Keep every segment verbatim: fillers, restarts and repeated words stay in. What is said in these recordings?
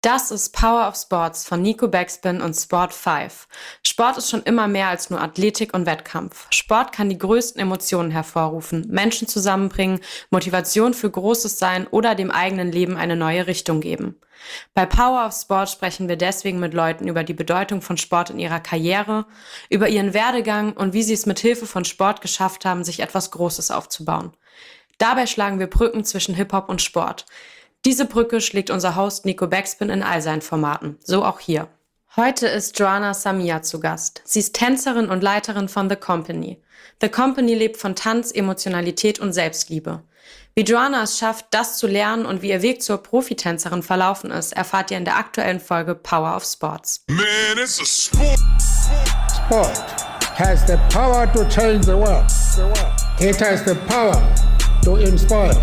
Das ist Power of Sports von Nico Backspin und Sport fünf. Sport ist schon immer mehr als nur Athletik und Wettkampf. Sport kann die größten Emotionen hervorrufen, Menschen zusammenbringen, Motivation für Großes sein oder dem eigenen Leben eine neue Richtung geben. Bei Power of Sport sprechen wir deswegen mit Leuten über die Bedeutung von Sport in ihrer Karriere, über ihren Werdegang und wie sie es mit Hilfe von Sport geschafft haben, sich etwas Großes aufzubauen. Dabei schlagen wir Brücken zwischen Hip-Hop und Sport. Diese Brücke schlägt unser Host Nico Backspin in all seinen Formaten, so auch hier. Heute ist Joanna Samia zu Gast. Sie ist Tänzerin und Leiterin von The Company. The Company lebt von Tanz, Emotionalität und Selbstliebe. Wie Joanna es schafft, das zu lernen und wie ihr Weg zur Profitänzerin verlaufen ist, erfahrt ihr in der aktuellen Folge Power of Sports. Man, it's a sport. Sport has the power to change the world. It has the power to inspire.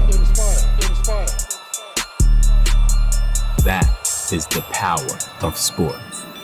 That is the power of sport.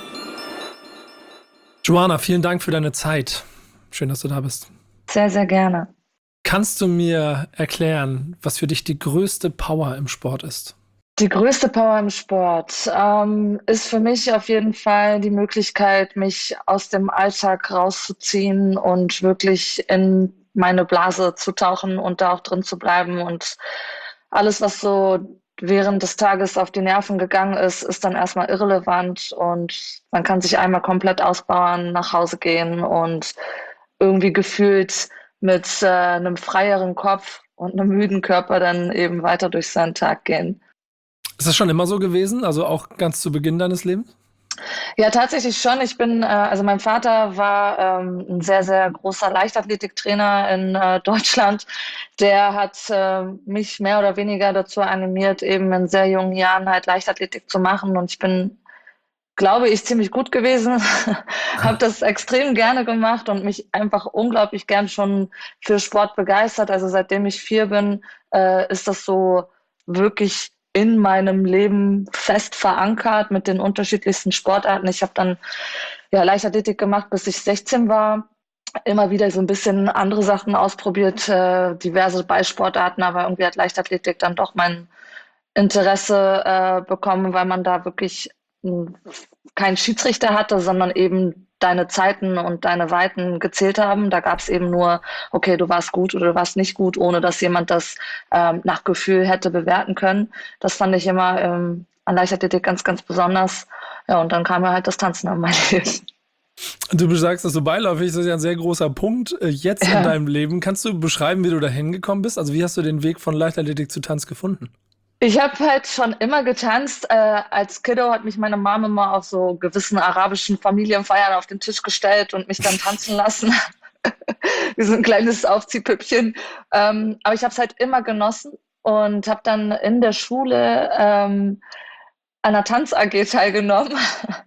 Joanna, vielen Dank für deine Zeit. Schön, dass du da bist. Sehr, sehr gerne. Kannst du mir erklären, was für dich die größte Power im Sport ist? Die größte Power im Sport ähm, ist für mich auf jeden Fall die Möglichkeit, mich aus dem Alltag rauszuziehen und wirklich in meine Blase zu tauchen und da auch drin zu bleiben. Und alles, was so während des Tages auf die Nerven gegangen ist, ist dann erstmal irrelevant und man kann sich einmal komplett ausbauen, nach Hause gehen und irgendwie gefühlt mit äh, einem freieren Kopf und einem müden Körper dann eben weiter durch seinen Tag gehen. Ist das schon immer so gewesen? Also auch ganz zu Beginn deines Lebens? Ja, tatsächlich schon. Ich bin, äh, also mein Vater war ähm, ein sehr, sehr großer Leichtathletiktrainer in äh, Deutschland. Der hat äh, mich mehr oder weniger dazu animiert, eben in sehr jungen Jahren halt Leichtathletik zu machen. Und ich bin, glaube ich, ziemlich gut gewesen. Habe das extrem gerne gemacht und mich einfach unglaublich gern schon für Sport begeistert. Also seitdem ich vier bin, äh, ist das so wirklich in meinem Leben fest verankert mit den unterschiedlichsten Sportarten. Ich habe dann ja Leichtathletik gemacht, bis ich sechzehn war. Immer wieder so ein bisschen andere Sachen ausprobiert, äh, diverse Ballsportarten, aber irgendwie hat Leichtathletik dann doch mein Interesse äh, bekommen, weil man da wirklich mh, keinen Schiedsrichter hatte, sondern eben deine Zeiten und deine Weiten gezählt haben. Da gab es eben nur, okay, du warst gut oder du warst nicht gut, ohne dass jemand das ähm, nach Gefühl hätte bewerten können. Das fand ich immer ähm, an Leichtathletik ganz, ganz besonders. Ja, und dann kam ja halt das Tanzen an mein Leben. Du sagst das so beiläufig, das ist ja ein sehr großer Punkt äh, jetzt Ja. in deinem Leben. Kannst du beschreiben, wie du da hingekommen bist? Also wie hast du den Weg von Leichtathletik zu Tanz gefunden? Ich habe halt schon immer getanzt. Äh, als Kiddo hat mich meine Mama immer auf so gewissen arabischen Familienfeiern auf den Tisch gestellt und mich dann tanzen lassen. Wie so ein kleines Aufziehpüppchen. Ähm, aber ich habe es halt immer genossen und habe dann in der Schule ähm, an einer Tanz-A G teilgenommen.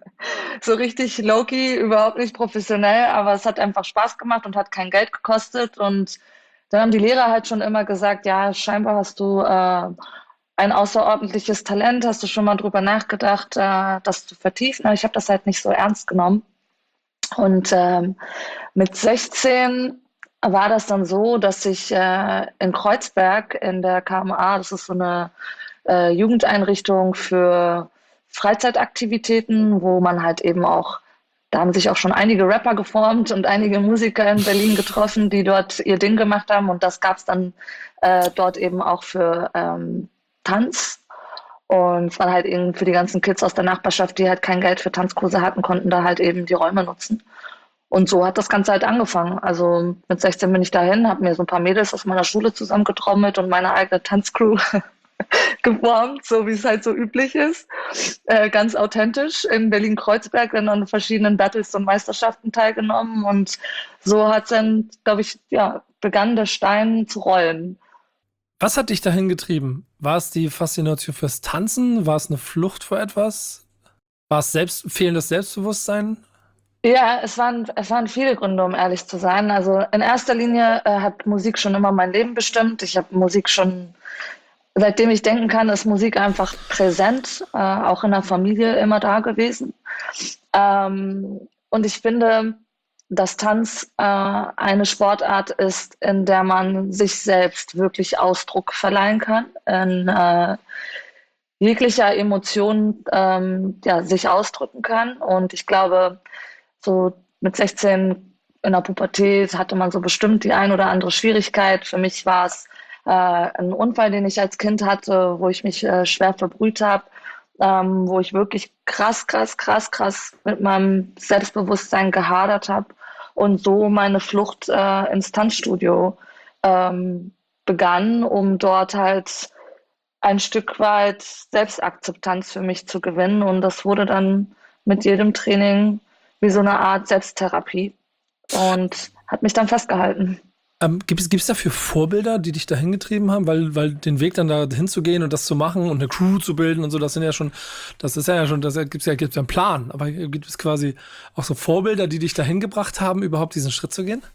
So richtig low-key, überhaupt nicht professionell, aber es hat einfach Spaß gemacht und hat kein Geld gekostet. Und dann haben die Lehrer halt schon immer gesagt, ja, scheinbar hast du äh, ein außerordentliches Talent, hast du schon mal drüber nachgedacht, äh, das zu vertiefen. Aber ich habe das halt nicht so ernst genommen. Und ähm, mit sechzehn war das dann so, dass ich äh, in Kreuzberg in der K M A, das ist so eine äh, Jugendeinrichtung für Freizeitaktivitäten, wo man halt eben auch, da haben sich auch schon einige Rapper geformt und einige Musiker in Berlin getroffen, die dort ihr Ding gemacht haben. Und das gab es dann äh, dort eben auch für ähm, Tanz. Und es war halt eben für die ganzen Kids aus der Nachbarschaft, die halt kein Geld für Tanzkurse hatten, konnten da halt eben die Räume nutzen. Und so hat das Ganze halt angefangen. Also mit sechzehn bin ich dahin, habe mir so ein paar Mädels aus meiner Schule zusammengetrommelt und meine eigene Tanzcrew geformt, so wie es halt so üblich ist. Äh, ganz authentisch in Berlin-Kreuzberg, dann an verschiedenen Battles und Meisterschaften teilgenommen. Und so hat dann, glaube ich, ja, begann der Stein zu rollen. Was hat dich dahin getrieben? War es die Faszination fürs Tanzen? War es eine Flucht vor etwas? War es selbst, fehlendes Selbstbewusstsein? Ja, es waren, es waren viele Gründe, um ehrlich zu sein. Also in erster Linie äh, hat Musik schon immer mein Leben bestimmt. Ich habe Musik schon, seitdem ich denken kann, ist Musik einfach präsent, äh, auch in der Familie immer da gewesen. Ähm, und ich finde, dass Tanz äh, eine Sportart ist, in der man sich selbst wirklich Ausdruck verleihen kann, in, äh, jeglicher Emotion ähm, ja, sich ausdrücken kann. Und ich glaube, so mit sechzehn in der Pubertät hatte man so bestimmt die ein oder andere Schwierigkeit. Für mich war es äh, ein Unfall, den ich als Kind hatte, wo ich mich äh, schwer verbrüht habe, ähm, wo ich wirklich krass, krass, krass, krass mit meinem Selbstbewusstsein gehadert habe und so meine Flucht äh, ins Tanzstudio ähm, begann, um dort halt ein Stück weit Selbstakzeptanz für mich zu gewinnen. Und das wurde dann mit jedem Training wie so eine Art Selbsttherapie und hat mich dann festgehalten. Ähm, gibt es, gibt es dafür Vorbilder, die dich dahin getrieben haben? Weil, weil den Weg dann da hinzugehen und das zu machen und eine Crew zu bilden und so, das sind ja schon, das ist ja schon, das gibt es ja, gibt's ja einen Plan. Aber gibt es quasi auch so Vorbilder, die dich dahin gebracht haben, überhaupt diesen Schritt zu gehen?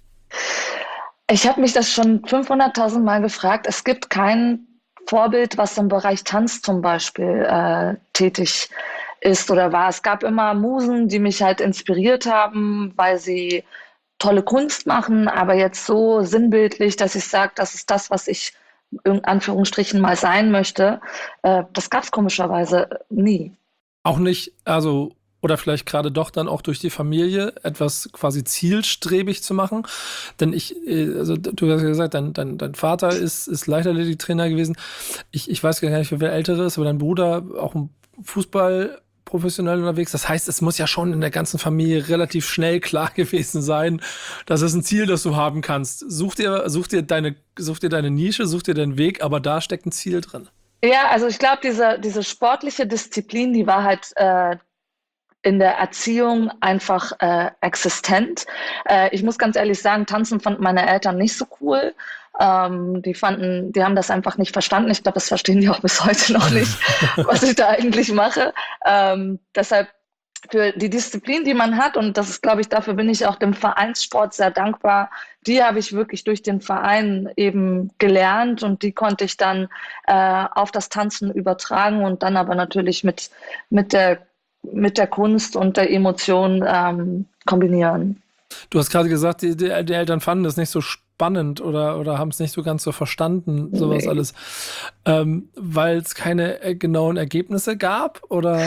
Ich habe mich das schon fünfhunderttausend Mal gefragt. Es gibt kein Vorbild, was im Bereich Tanz zum Beispiel äh, tätig ist oder war. Es gab immer Musen, die mich halt inspiriert haben, weil sie tolle Kunst machen, aber jetzt so sinnbildlich, dass ich sage, das ist das, was ich in Anführungsstrichen mal sein möchte. Äh, das gab es komischerweise nie. Auch nicht, also, oder vielleicht gerade doch dann auch durch die Familie etwas quasi zielstrebig zu machen. Denn ich, also du hast ja gesagt, dein, dein, dein Vater ist, ist Leichtathletiktrainer gewesen. Ich, ich weiß gar nicht, wer älter ist, aber dein Bruder auch im Fußball professionell unterwegs. Das heißt, es muss ja schon in der ganzen Familie relativ schnell klar gewesen sein, dass es ein Ziel, das du haben kannst. Such dir, such dir deine, such dir deine Nische, such dir deinen Weg, aber da steckt ein Ziel drin. Ja, also ich glaube, diese, diese sportliche Disziplin, die war halt äh, in der Erziehung einfach äh, existent. Äh, ich muss ganz ehrlich sagen, Tanzen fanden meine Eltern nicht so cool. Ähm, die fanden, die haben das einfach nicht verstanden. Ich glaube, das verstehen die auch bis heute noch nicht, was ich da eigentlich mache. Ähm, deshalb für die Disziplin, die man hat, und das ist, glaube ich, dafür bin ich auch dem Vereinssport sehr dankbar, die habe ich wirklich durch den Verein eben gelernt und die konnte ich dann äh, auf das Tanzen übertragen und dann aber natürlich mit, mit, der, mit der Kunst und der Emotion ähm, kombinieren. Du hast gerade gesagt, die, die, die Eltern fanden das nicht so spannend oder, oder haben es nicht so ganz so verstanden, sowas nee. alles, ähm, weil es keine äh, genauen Ergebnisse gab, oder?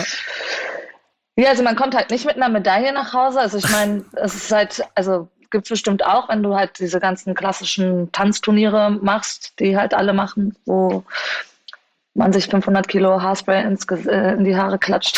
Ja, also man kommt halt nicht mit einer Medaille nach Hause. Also ich meine, es ist halt, also gibt es bestimmt auch, wenn du halt diese ganzen klassischen Tanzturniere machst, die halt alle machen, wo man sich fünfhundert Kilo Haarspray ins, äh, in die Haare klatscht,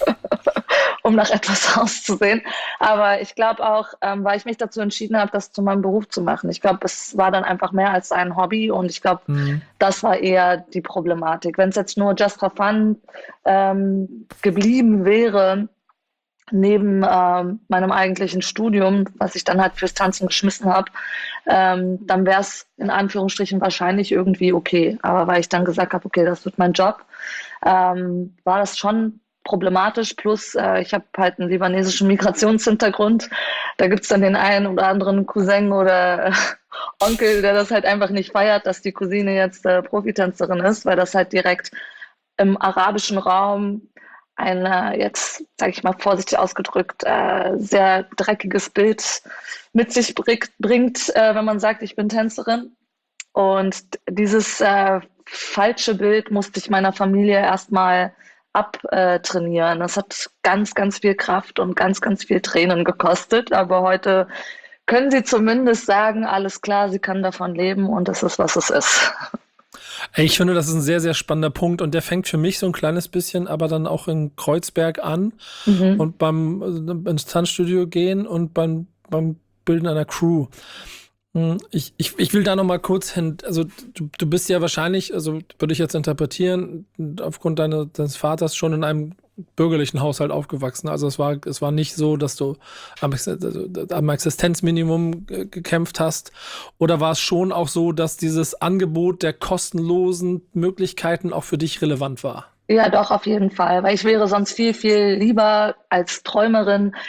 um nach etwas auszusehen. Aber ich glaube auch, ähm, weil ich mich dazu entschieden habe, das zu meinem Beruf zu machen. Ich glaube, es war dann einfach mehr als ein Hobby und ich glaube, mhm. das war eher die Problematik. Wenn es jetzt nur just for fun ähm, geblieben wäre, neben ähm, meinem eigentlichen Studium, was ich dann halt fürs Tanzen geschmissen habe, ähm, dann wäre es in Anführungsstrichen wahrscheinlich irgendwie okay. Aber weil ich dann gesagt habe, okay, das wird mein Job, ähm, war das schon problematisch. Plus äh, ich habe halt einen libanesischen Migrationshintergrund. Da gibt es dann den einen oder anderen Cousin oder äh, Onkel, der das halt einfach nicht feiert, dass die Cousine jetzt äh, Profitänzerin ist, weil das halt direkt im arabischen Raum ein, äh, jetzt sage ich mal vorsichtig ausgedrückt, äh, sehr dreckiges Bild mit sich bringt, bringt äh, wenn man sagt, ich bin Tänzerin. Und dieses äh, falsche Bild musste ich meiner Familie erstmal abtrainieren. Das hat ganz, ganz viel Kraft und ganz, ganz viel Tränen gekostet. Aber heute können sie zumindest sagen, alles klar, sie kann davon leben und es ist, was es ist. Ich finde, das ist ein sehr, sehr spannender Punkt und der fängt für mich so ein kleines bisschen aber dann auch in Kreuzberg an mhm. und beim ins Tanzstudio gehen und beim, beim Bilden einer Crew. Ich, ich, ich will da noch mal kurz hin, also du, du bist ja wahrscheinlich, also würde ich jetzt interpretieren, aufgrund deine, deines Vaters schon in einem bürgerlichen Haushalt aufgewachsen. Also es war, es war nicht so, dass du am, am Existenzminimum gekämpft hast. Oder war es schon auch so, dass dieses Angebot der kostenlosen Möglichkeiten auch für dich relevant war? Ja, doch, auf jeden Fall. Weil ich wäre sonst viel, viel lieber als Träumerin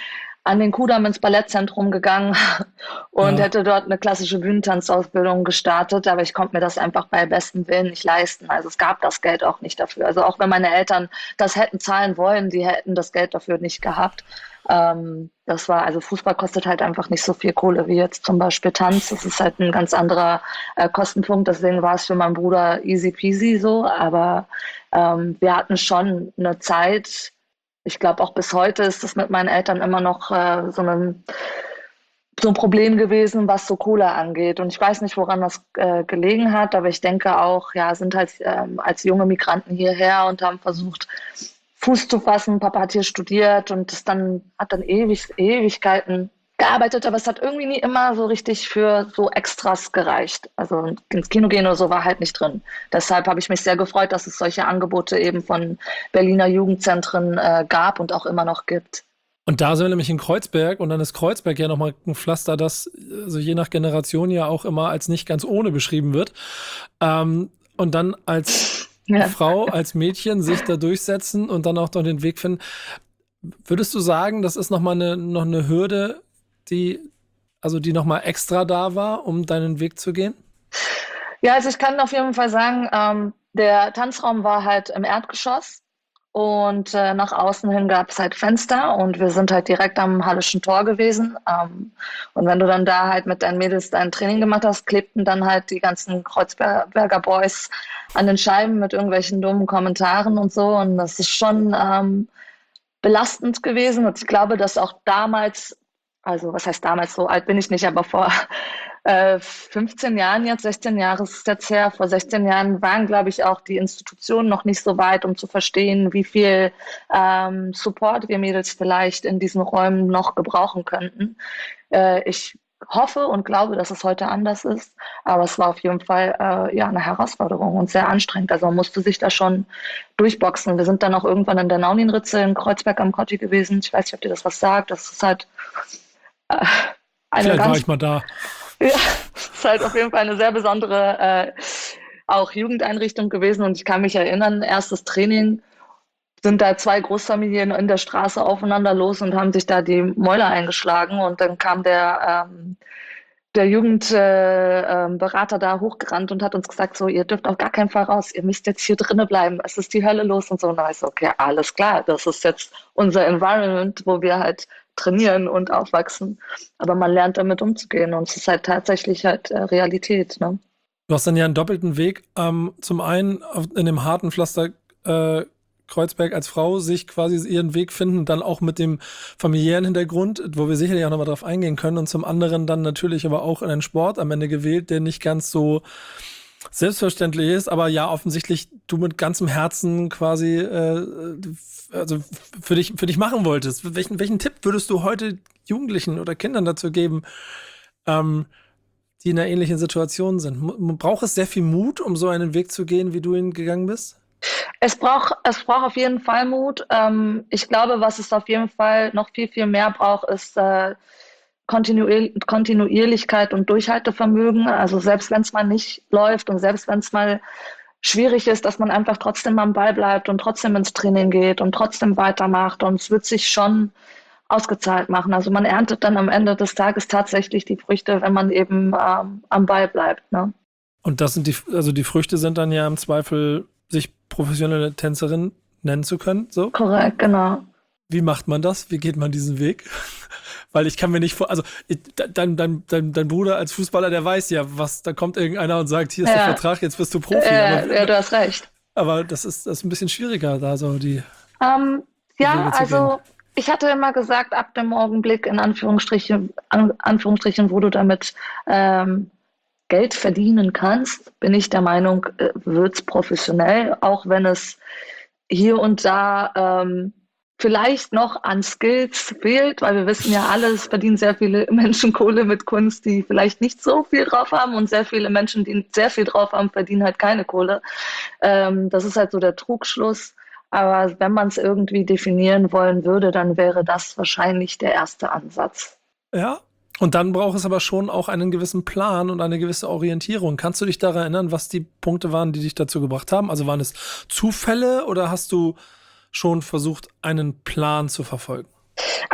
an den Kudamm ins Ballettzentrum gegangen und Ja. hätte dort eine klassische Bühnentanzausbildung gestartet, aber ich konnte mir das einfach bei bestem Willen nicht leisten. Also es gab das Geld auch nicht dafür. Also auch wenn meine Eltern das hätten zahlen wollen, die hätten das Geld dafür nicht gehabt. Ähm, das war, also Fußball kostet halt einfach nicht so viel Kohle wie jetzt zum Beispiel Tanz. Das ist halt ein ganz anderer äh, Kostenpunkt. Deswegen war es für meinen Bruder easy peasy so. Aber ähm, wir hatten schon eine Zeit, ich glaube auch bis heute ist das mit meinen Eltern immer noch äh, so, ein, so ein Problem gewesen, was so Kohle angeht. Und ich weiß nicht, woran das äh, gelegen hat, aber ich denke auch, ja, sind halt ähm, als junge Migranten hierher und haben versucht, Fuß zu fassen. Papa hat hier studiert und das dann hat dann ewig, Ewigkeiten gearbeitet, aber es hat irgendwie nie immer so richtig für so Extras gereicht. Also ins Kino gehen oder so war halt nicht drin. Deshalb habe ich mich sehr gefreut, dass es solche Angebote eben von Berliner Jugendzentren äh, gab und auch immer noch gibt. Und da sind wir nämlich in Kreuzberg und dann ist Kreuzberg ja nochmal ein Pflaster, das also je nach Generation ja auch immer als nicht ganz ohne beschrieben wird. Ähm, und dann als Ja. Frau, als Mädchen sich da durchsetzen und dann auch noch den Weg finden. Würdest du sagen, das ist nochmal eine, noch eine Hürde, die, also die nochmal extra da war, um deinen Weg zu gehen? Ja, also ich kann auf jeden Fall sagen, ähm, der Tanzraum war halt im Erdgeschoss und äh, nach außen hin gab es halt Fenster und wir sind halt direkt am Hallischen Tor gewesen. Ähm, und wenn du dann da halt mit deinen Mädels dein Training gemacht hast, klebten dann halt die ganzen Kreuzberger Boys an den Scheiben mit irgendwelchen dummen Kommentaren und so. Und das ist schon ähm, belastend gewesen. Und ich glaube, dass auch damals, also was heißt damals, so alt bin ich nicht, aber vor äh, fünfzehn Jahren jetzt, sechzehn Jahre ist es jetzt her, vor sechzehn Jahren waren, glaube ich, auch die Institutionen noch nicht so weit, um zu verstehen, wie viel ähm, Support wir Mädels vielleicht in diesen Räumen noch gebrauchen könnten. Äh, ich hoffe und glaube, dass es heute anders ist, aber es war auf jeden Fall äh, ja, eine Herausforderung und sehr anstrengend. Also man musste sich da schon durchboxen. Wir sind dann auch irgendwann in der Nauninritze in Kreuzberg am Kotti gewesen. Ich weiß nicht, ob dir das was sagt. Das ist halt äh, eine Vielleicht ganz war ich mal da. ja, es ist halt auf jeden Fall eine sehr besondere äh, auch Jugendeinrichtung gewesen und ich kann mich erinnern, erstes Training sind da zwei Großfamilien in der Straße aufeinander los und haben sich da die Mäuler eingeschlagen und dann kam der ähm, der Jugendberater äh, ähm, da hochgerannt und hat uns gesagt, so, ihr dürft auf gar keinen Fall raus, ihr müsst jetzt hier drinnen bleiben, es ist die Hölle los und so. Und da ist so, okay, alles klar, das ist jetzt unser Environment, wo wir halt trainieren und aufwachsen. Aber man lernt damit umzugehen und es ist halt tatsächlich halt äh, Realität. Ne? Du hast dann ja einen doppelten Weg. Ähm, zum einen auf, in dem harten Pflaster äh, Kreuzberg als Frau sich quasi ihren Weg finden, dann auch mit dem familiären Hintergrund, wo wir sicherlich auch nochmal drauf eingehen können und zum anderen dann natürlich aber auch in einen Sport am Ende gewählt, der nicht ganz so selbstverständlich ist, aber ja offensichtlich du mit ganzem Herzen quasi äh, also für dich, für dich machen wolltest. Welchen, welchen Tipp würdest du heute Jugendlichen oder Kindern dazu geben, ähm, die in einer ähnlichen Situation sind? M- Braucht es sehr viel Mut, um so einen Weg zu gehen, wie du ihn gegangen bist? Es braucht, es braucht auf jeden Fall Mut. Ähm, ich glaube, was es auf jeden Fall noch viel, viel mehr braucht, ist äh, Kontinuier Kontinuierlichkeit und Durchhaltevermögen. Also selbst wenn es mal nicht läuft und selbst wenn es mal schwierig ist, dass man einfach trotzdem am Ball bleibt und trotzdem ins Training geht und trotzdem weitermacht. Und es wird sich schon ausgezahlt machen. Also man erntet dann am Ende des Tages tatsächlich die Früchte, wenn man eben ähm, am Ball bleibt. Ne? Und das sind die, also die Früchte sind dann ja im Zweifel, sich professionelle Tänzerin nennen zu können, so? Korrekt, genau. Wie macht man das? Wie geht man diesen Weg? Weil ich kann mir nicht vor, also ich, dein, dein, dein, dein Bruder als Fußballer, der weiß ja, was, da kommt irgendeiner und sagt, hier ist Ja. der Vertrag, jetzt bist du Profi. Äh, aber, ja, du hast recht. aber das ist, das ist ein bisschen schwieriger, da so die. Ähm, ja, Wege zu also ich hatte immer gesagt, ab dem Augenblick in Anführungsstrichen, an, Anführungsstrichen, wo du damit ähm, Geld verdienen kannst, bin ich der Meinung, äh, wird's professionell, auch wenn es hier und da ähm, vielleicht noch an Skills fehlt, weil wir wissen ja alle, es verdienen sehr viele Menschen Kohle mit Kunst, die vielleicht nicht so viel drauf haben und sehr viele Menschen, die sehr viel drauf haben, verdienen halt keine Kohle. Ähm, das ist halt so der Trugschluss. Aber wenn man es irgendwie definieren wollen würde, dann wäre das wahrscheinlich der erste Ansatz. Ja. Und dann braucht es aber schon auch einen gewissen Plan und eine gewisse Orientierung. Kannst du dich daran erinnern, was die Punkte waren, die dich dazu gebracht haben? Also waren es Zufälle oder hast du schon versucht, einen Plan zu verfolgen?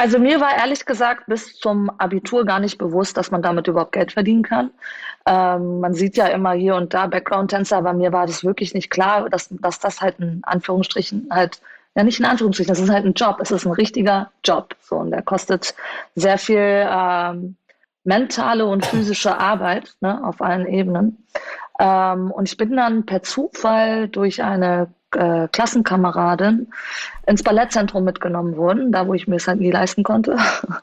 Also mir war ehrlich gesagt bis zum Abitur gar nicht bewusst, dass man damit überhaupt Geld verdienen kann. Ähm, man sieht ja immer hier und da Background-Tänzer, aber mir war das wirklich nicht klar, dass, dass das halt in Anführungsstrichen halt, ja nicht in Anführungsstrichen, das ist halt ein Job, es ist ein richtiger Job. So, und der kostet sehr viel ähm, mentale und physische Arbeit, ne, auf allen Ebenen. Ähm, und ich bin dann per Zufall durch eine äh, Klassenkameradin ins Ballettzentrum mitgenommen worden, da wo ich mir es halt nie leisten konnte.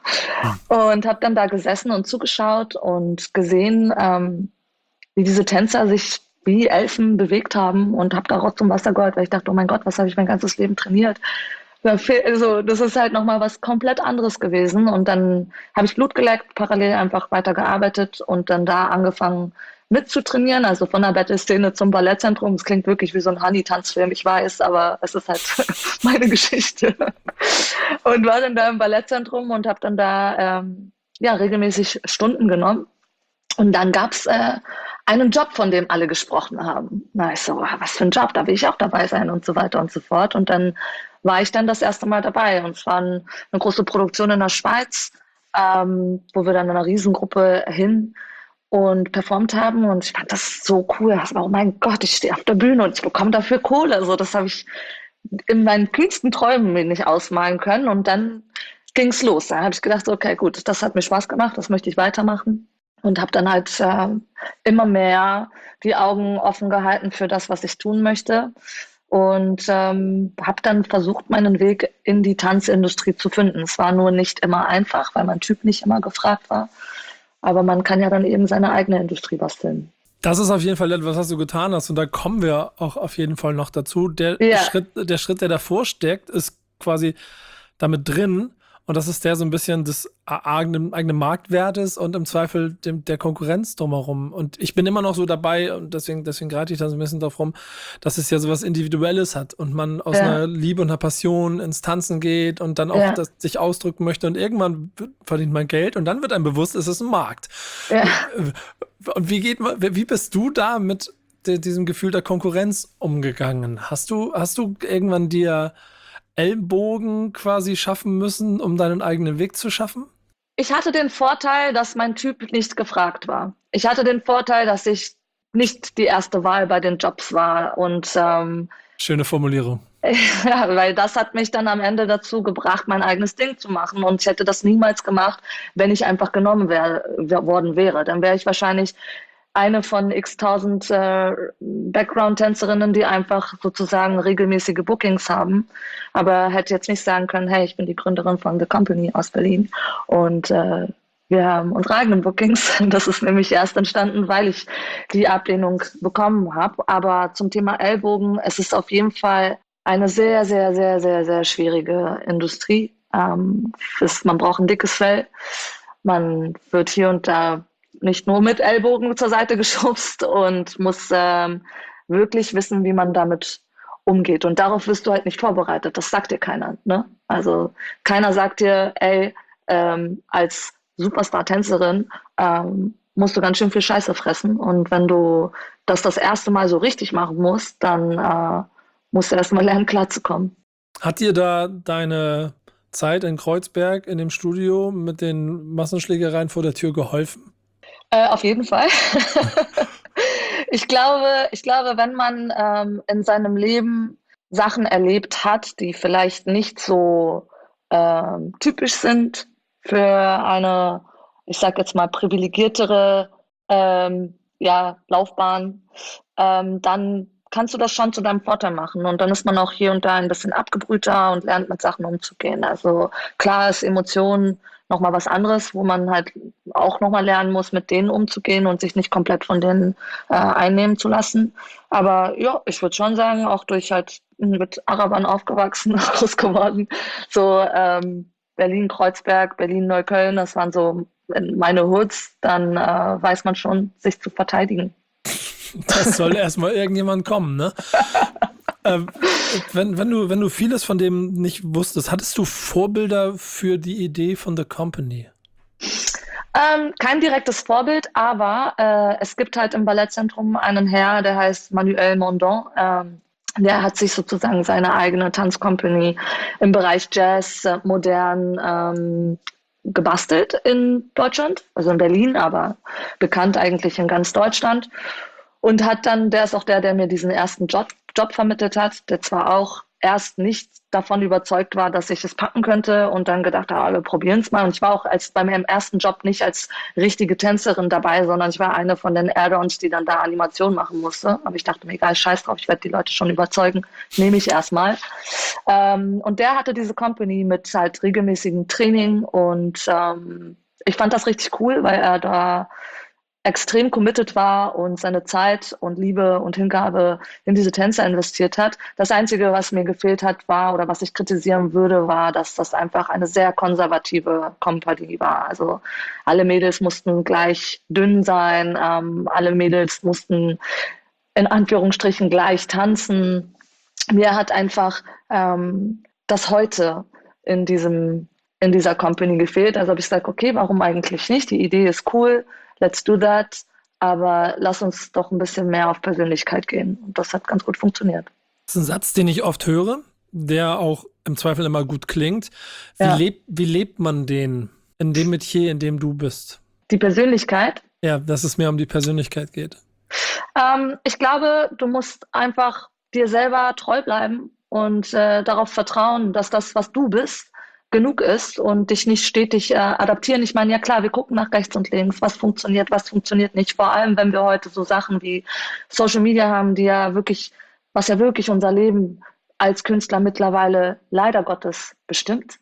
Und habe dann da gesessen und zugeschaut und gesehen, ähm, wie diese Tänzer sich wie Elfen bewegt haben und habe daraus zum Wasser geholt, weil ich dachte, oh mein Gott, was habe ich mein ganzes Leben trainiert? Also, das ist halt nochmal was komplett anderes gewesen. Und dann habe ich Blut geleckt, parallel einfach weiter gearbeitet und dann da angefangen mitzutrainieren, also von der Battle-Szene zum Ballettzentrum. Es klingt wirklich wie so ein Honey-Tanzfilm, ich weiß, aber es ist halt meine Geschichte. Und war dann da im Ballettzentrum und habe dann da ähm, ja, regelmäßig Stunden genommen. Und dann gab's äh, einen Job, von dem alle gesprochen haben. Na, ich so, was für ein Job, da will ich auch dabei sein und so weiter und so fort. Und dann war ich dann das erste Mal dabei. Und es war eine große Produktion in der Schweiz, ähm, wo wir dann in einer Riesengruppe hin und performt haben. Und ich fand das so cool. Das war, oh mein Gott, ich stehe auf der Bühne und ich bekomme dafür Kohle. Also das habe ich in meinen kühnsten Träumen mir nicht ausmalen können. Und dann ging's los. Da habe ich gedacht, okay, gut, das hat mir Spaß gemacht, das möchte ich weitermachen. Und habe dann halt äh, immer mehr die Augen offen gehalten für das, was ich tun möchte. Und ähm, habe dann versucht, meinen Weg in die Tanzindustrie zu finden. Es war nur nicht immer einfach, weil mein Typ nicht immer gefragt war. Aber man kann ja dann eben seine eigene Industrie basteln. Das ist auf jeden Fall etwas, was du getan hast. Und da kommen wir auch auf jeden Fall noch dazu. Der, Ja. Schritt, der Schritt, der davor steckt, ist quasi damit drin. Und das ist der so ein bisschen des eigenen, eigenen Marktwertes und im Zweifel dem, der Konkurrenz drumherum. Und ich bin immer noch so dabei, und deswegen, deswegen reite ich da so ein bisschen drauf rum, dass es ja so was Individuelles hat und man aus Ja. einer Liebe und einer Passion ins Tanzen geht und dann auch Ja. das, sich ausdrücken möchte und irgendwann wird- verdient man Geld und dann wird einem bewusst, es ist ein Markt. Ja. Und wie geht man, wie bist du da mit de- diesem Gefühl der Konkurrenz umgegangen? Hast du, hast du irgendwann dir Ellbogen quasi schaffen müssen, um deinen eigenen Weg zu schaffen? Ich hatte den Vorteil, dass mein Typ nicht gefragt war. Ich hatte den Vorteil, dass ich nicht die erste Wahl bei den Jobs war. Und ähm, Schöne Formulierung. ja, weil das hat mich dann am Ende dazu gebracht, mein eigenes Ding zu machen. Und ich hätte das niemals gemacht, wenn ich einfach genommen wär, wär, worden wäre. Dann wäre ich wahrscheinlich eine von x tausend äh, Background-Tänzerinnen, die einfach sozusagen regelmäßige Bookings haben. Aber hätte jetzt nicht sagen können, hey, ich bin die Gründerin von The Company aus Berlin und äh, wir haben unsere eigenen Bookings. Das ist nämlich erst entstanden, weil ich die Ablehnung bekommen habe. Aber zum Thema Ellbogen, es ist auf jeden Fall eine sehr, sehr, sehr, sehr, sehr schwierige Industrie. Ähm, ist, man braucht ein dickes Fell. Man wird hier und da nicht nur mit Ellbogen zur Seite geschubst und muss ähm, wirklich wissen, wie man damit umgeht. Und darauf wirst du halt nicht vorbereitet. Das sagt dir keiner. Ne? Also keiner sagt dir, ey, ähm, als Superstar-Tänzerin ähm, musst du ganz schön viel Scheiße fressen. Und wenn du das das erste Mal so richtig machen musst, dann äh, musst du erst mal lernen, klarzukommen. Hat dir da deine Zeit in Kreuzberg in dem Studio mit den Massenschlägereien vor der Tür geholfen? Äh, auf jeden Fall. ich glaube, ich glaube, wenn man ähm, in seinem Leben Sachen erlebt hat, die vielleicht nicht so ähm, typisch sind für eine, ich sag jetzt mal, privilegiertere ähm, ja, Laufbahn, ähm, dann kannst du das schon zu deinem Vorteil machen. Und dann ist man auch hier und da ein bisschen abgebrühter und lernt mit Sachen umzugehen. Also klar ist Emotionen nochmal was anderes, wo man halt auch nochmal lernen muss, mit denen umzugehen und sich nicht komplett von denen äh, einnehmen zu lassen. Aber ja, ich würde schon sagen, auch durch halt mit Arabern aufgewachsen, groß geworden, so ähm, Berlin, Kreuzberg, Berlin, Neukölln, das waren so meine Hoods, dann äh, weiß man schon, sich zu verteidigen. Das soll erstmal irgendjemand kommen, ne? äh, wenn, wenn, du, wenn du vieles von dem nicht wusstest, hattest du Vorbilder für die Idee von The Company? Ähm, kein direktes Vorbild, aber äh, es gibt halt im Ballettzentrum einen Herr, der heißt Manuel Mondon. Ähm, Der hat sich sozusagen seine eigene Tanzcompany im Bereich Jazz, äh, modern ähm, gebastelt in Deutschland, also in Berlin, aber bekannt eigentlich in ganz Deutschland. Und hat dann, der ist auch der, der mir diesen ersten Job, Job vermittelt hat, der zwar auch erst nicht davon überzeugt war, dass ich es packen könnte und dann gedacht habe, wir probieren es mal. Und ich war auch als bei meinem ersten Job nicht als richtige Tänzerin dabei, sondern ich war eine von den Add-ons, die dann da Animation machen musste. Aber ich dachte mir, egal, scheiß drauf, ich werde die Leute schon überzeugen, nehme ich erstmal. Ähm, und der hatte diese Company mit halt regelmäßigem Training und ähm, ich fand das richtig cool, weil er da extrem committed war und seine Zeit und Liebe und Hingabe in diese Tänzer investiert hat. Das Einzige, was mir gefehlt hat, war, oder was ich kritisieren würde, war, dass das einfach eine sehr konservative Company war. Also alle Mädels mussten gleich dünn sein, ähm, alle Mädels mussten in Anführungsstrichen gleich tanzen. Mir hat einfach ähm, das Heute in diesem, in dieser Company gefehlt. Also habe ich gesagt, okay, warum eigentlich nicht? Die Idee ist cool. Let's do that, aber lass uns doch ein bisschen mehr auf Persönlichkeit gehen. Und das hat ganz gut funktioniert. Das ist ein Satz, den ich oft höre, der auch im Zweifel immer gut klingt. Wie, Ja. lebt, wie lebt man den in dem Metier, in dem du bist? Die Persönlichkeit? Ja, dass es mehr um die Persönlichkeit geht. Ähm, ich glaube, du musst einfach dir selber treu bleiben und äh, darauf vertrauen, dass das, was du bist, genug ist und dich nicht stetig äh, adaptieren. Ich meine, ja klar, wir gucken nach rechts und links, was funktioniert, was funktioniert nicht. Vor allem, wenn wir heute so Sachen wie Social Media haben, die ja wirklich, was ja wirklich unser Leben als Künstler mittlerweile leider Gottes bestimmt.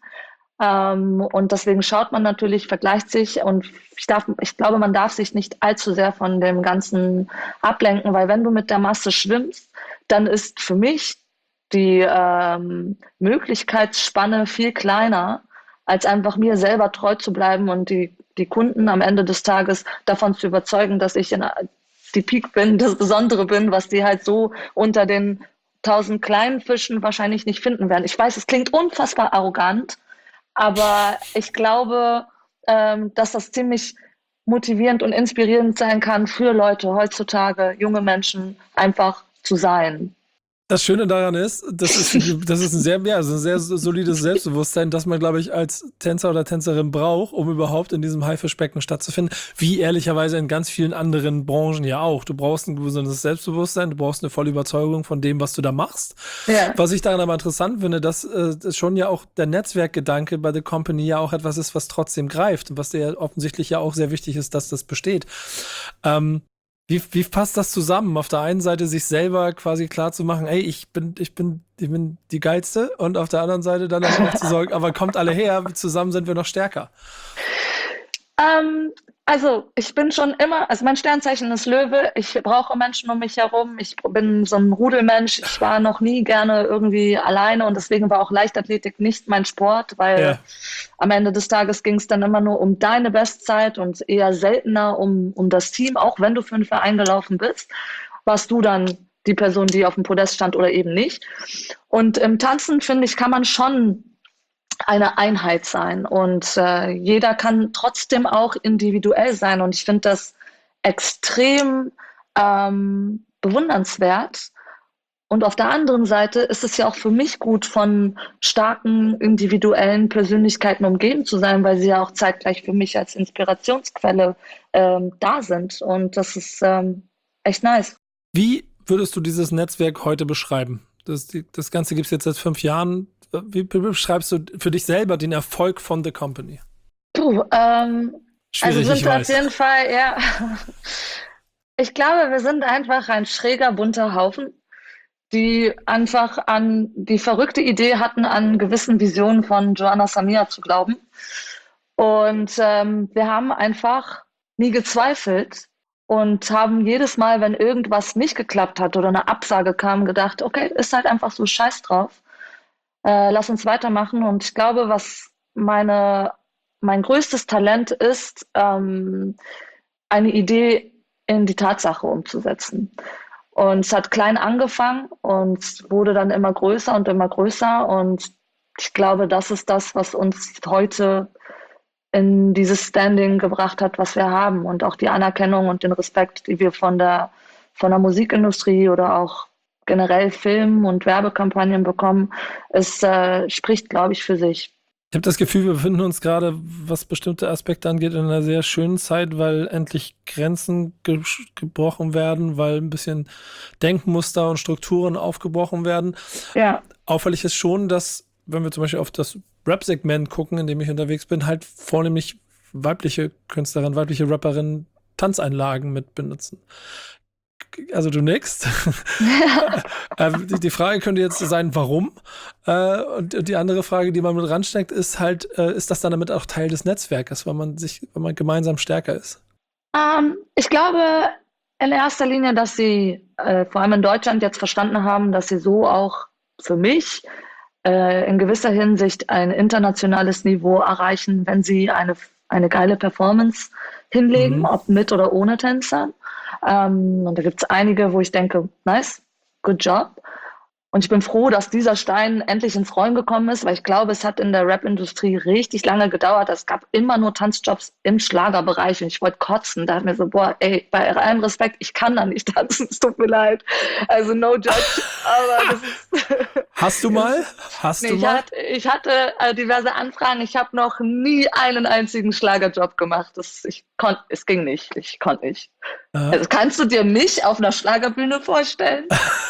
Ähm, und deswegen schaut man natürlich, vergleicht sich und ich, darf, ich glaube, man darf sich nicht allzu sehr von dem Ganzen ablenken, weil wenn du mit der Masse schwimmst, dann ist für mich die ähm, Möglichkeitsspanne viel kleiner, als einfach mir selber treu zu bleiben und die, die Kunden am Ende des Tages davon zu überzeugen, dass ich in die Peak bin, das Besondere bin, was die halt so unter den tausend kleinen Fischen wahrscheinlich nicht finden werden. Ich weiß, es klingt unfassbar arrogant, aber ich glaube, ähm, dass das ziemlich motivierend und inspirierend sein kann für Leute heutzutage, junge Menschen, einfach zu sein. Das Schöne daran ist, das ist, das ist ein sehr, ja, also ein sehr solides Selbstbewusstsein, das man, glaube ich, als Tänzer oder Tänzerin braucht, um überhaupt in diesem Haifischbecken stattzufinden. Wie ehrlicherweise in ganz vielen anderen Branchen ja auch. Du brauchst ein gesundes Selbstbewusstsein, du brauchst eine volle Überzeugung von dem, was du da machst. Ja. Was ich daran aber interessant finde, dass äh, das schon ja auch der Netzwerkgedanke bei The Company ja auch etwas ist, was trotzdem greift und was dir ja offensichtlich ja auch sehr wichtig ist, dass das besteht. Ähm, Wie, wie passt das zusammen? Auf der einen Seite sich selber quasi klar zu machen, ey, ich bin, ich bin, ich bin die Geilste und auf der anderen Seite dann auch zu sagen, aber kommt alle her, zusammen sind wir noch stärker. Ähm, also ich bin schon immer, also mein Sternzeichen ist Löwe, ich brauche Menschen um mich herum, ich bin so ein Rudelmensch, ich war noch nie gerne irgendwie alleine und deswegen war auch Leichtathletik nicht mein Sport, weil Ja. am Ende des Tages ging es dann immer nur um deine Bestzeit und eher seltener um, um das Team, auch wenn du für einen Verein gelaufen bist, warst du dann die Person, die auf dem Podest stand oder eben nicht. Und im Tanzen, finde ich, kann man schon eine Einheit sein und äh, jeder kann trotzdem auch individuell sein und ich finde das extrem ähm, bewundernswert und auf der anderen Seite ist es ja auch für mich gut, von starken individuellen Persönlichkeiten umgeben zu sein, weil sie ja auch zeitgleich für mich als Inspirationsquelle ähm, da sind und das ist ähm, echt nice. Wie würdest du dieses Netzwerk heute beschreiben? Das, die, das Ganze gibt es jetzt seit fünf Jahren. Wie beschreibst du für dich selber den Erfolg von The Company? Puh, ähm, also Schwierig, sind ich wir auf weiß. jeden Fall, ja. Ich glaube, wir sind einfach ein schräger, bunter Haufen, die einfach an die verrückte Idee hatten, an gewissen Visionen von Joanna Samia zu glauben. Und ähm, wir haben einfach nie gezweifelt und haben jedes Mal, wenn irgendwas nicht geklappt hat oder eine Absage kam, gedacht, okay, ist halt einfach so, scheiß drauf. Äh, lass uns weitermachen. Und ich glaube, was meine, mein größtes Talent ist, ähm, eine Idee in die Tatsache umzusetzen. Und es hat klein angefangen und wurde dann immer größer und immer größer. Und ich glaube, das ist das, was uns heute in dieses Standing gebracht hat, was wir haben. Und auch die Anerkennung und den Respekt, die wir von der, von der Musikindustrie oder auch generell Film- und Werbekampagnen bekommen. Es äh, spricht, glaube ich, für sich. Ich habe das Gefühl, wir befinden uns gerade, was bestimmte Aspekte angeht, in einer sehr schönen Zeit, weil endlich Grenzen ge- gebrochen werden, weil ein bisschen Denkmuster und Strukturen aufgebrochen werden. Ja. Auffällig ist schon, dass, wenn wir zum Beispiel auf das Rap-Segment gucken, in dem ich unterwegs bin, halt vornehmlich weibliche Künstlerinnen, weibliche Rapperinnen Tanzeinlagen mit benutzen. Also du nix. äh, die, die Frage könnte jetzt sein, warum? Äh, und die andere Frage, die man mit ransteckt, ist halt, äh, ist das dann damit auch Teil des Netzwerkes, weil man sich, weil man gemeinsam stärker ist? Ähm, ich glaube in erster Linie, dass sie äh, vor allem in Deutschland jetzt verstanden haben, dass sie so auch für mich äh, in gewisser Hinsicht ein internationales Niveau erreichen, wenn sie eine, eine geile Performance hinlegen, Mhm. ob mit oder ohne Tänzer. Ähm, und da gibt es einige, wo ich denke, nice, good job. Und ich bin froh, dass dieser Stein endlich ins Rollen gekommen ist, weil ich glaube, es hat in der Rap-Industrie richtig lange gedauert. Es gab immer nur Tanzjobs im Schlagerbereich und ich wollte kotzen. Da dachte ich mir so, boah, ey, bei allem Respekt, ich kann da nicht tanzen, es tut mir leid. Also no judge, aber das ist... Hast du mal? Hast Nee, du ich, mal? hatte, ich hatte äh, diverse Anfragen. Ich habe noch nie einen einzigen Schlagerjob gemacht. Das, ich konnt, es ging nicht. Ich konnte nicht. Aha. Also kannst du dir mich auf einer Schlagerbühne vorstellen?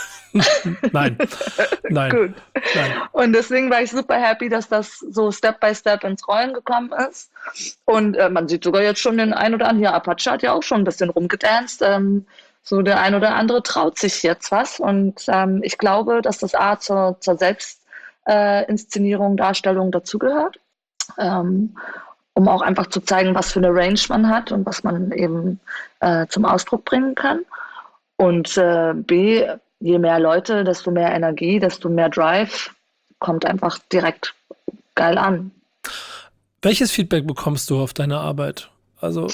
Nein. Nein. Gut. Nein. Und deswegen war ich super happy, dass das so Step by Step ins Rollen gekommen ist. Und äh, man sieht sogar jetzt schon den ein oder anderen. Ja, Apache hat ja auch schon ein bisschen rumgedanced. Ähm, so der ein oder andere traut sich jetzt was. Und ähm, ich glaube, dass das A zur, zur Selbstinszenierung, äh, Darstellung dazugehört. Ähm, um auch einfach zu zeigen, was für eine Range man hat und was man eben äh, zum Ausdruck bringen kann. Und äh, B, je mehr Leute, desto mehr Energie, desto mehr Drive, kommt einfach direkt geil an. Welches Feedback bekommst du auf deine Arbeit? Also,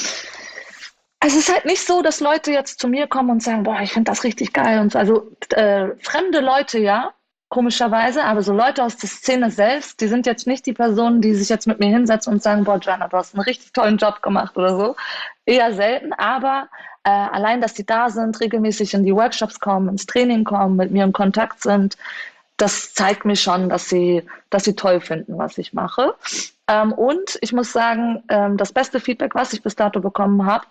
Es ist halt nicht so, dass Leute jetzt zu mir kommen und sagen, boah, ich finde das richtig geil. Und so. Also äh, fremde Leute, ja, komischerweise, aber so Leute aus der Szene selbst, die sind jetzt nicht die Personen, die sich jetzt mit mir hinsetzen und sagen, boah, Joanna, du hast einen richtig tollen Job gemacht oder so. Eher selten, aber äh, allein, dass die da sind, regelmäßig in die Workshops kommen, ins Training kommen, mit mir in Kontakt sind, das zeigt mir schon, dass sie, dass sie toll finden, was ich mache. Ähm, und ich muss sagen, ähm, das beste Feedback, was ich bis dato bekommen habe,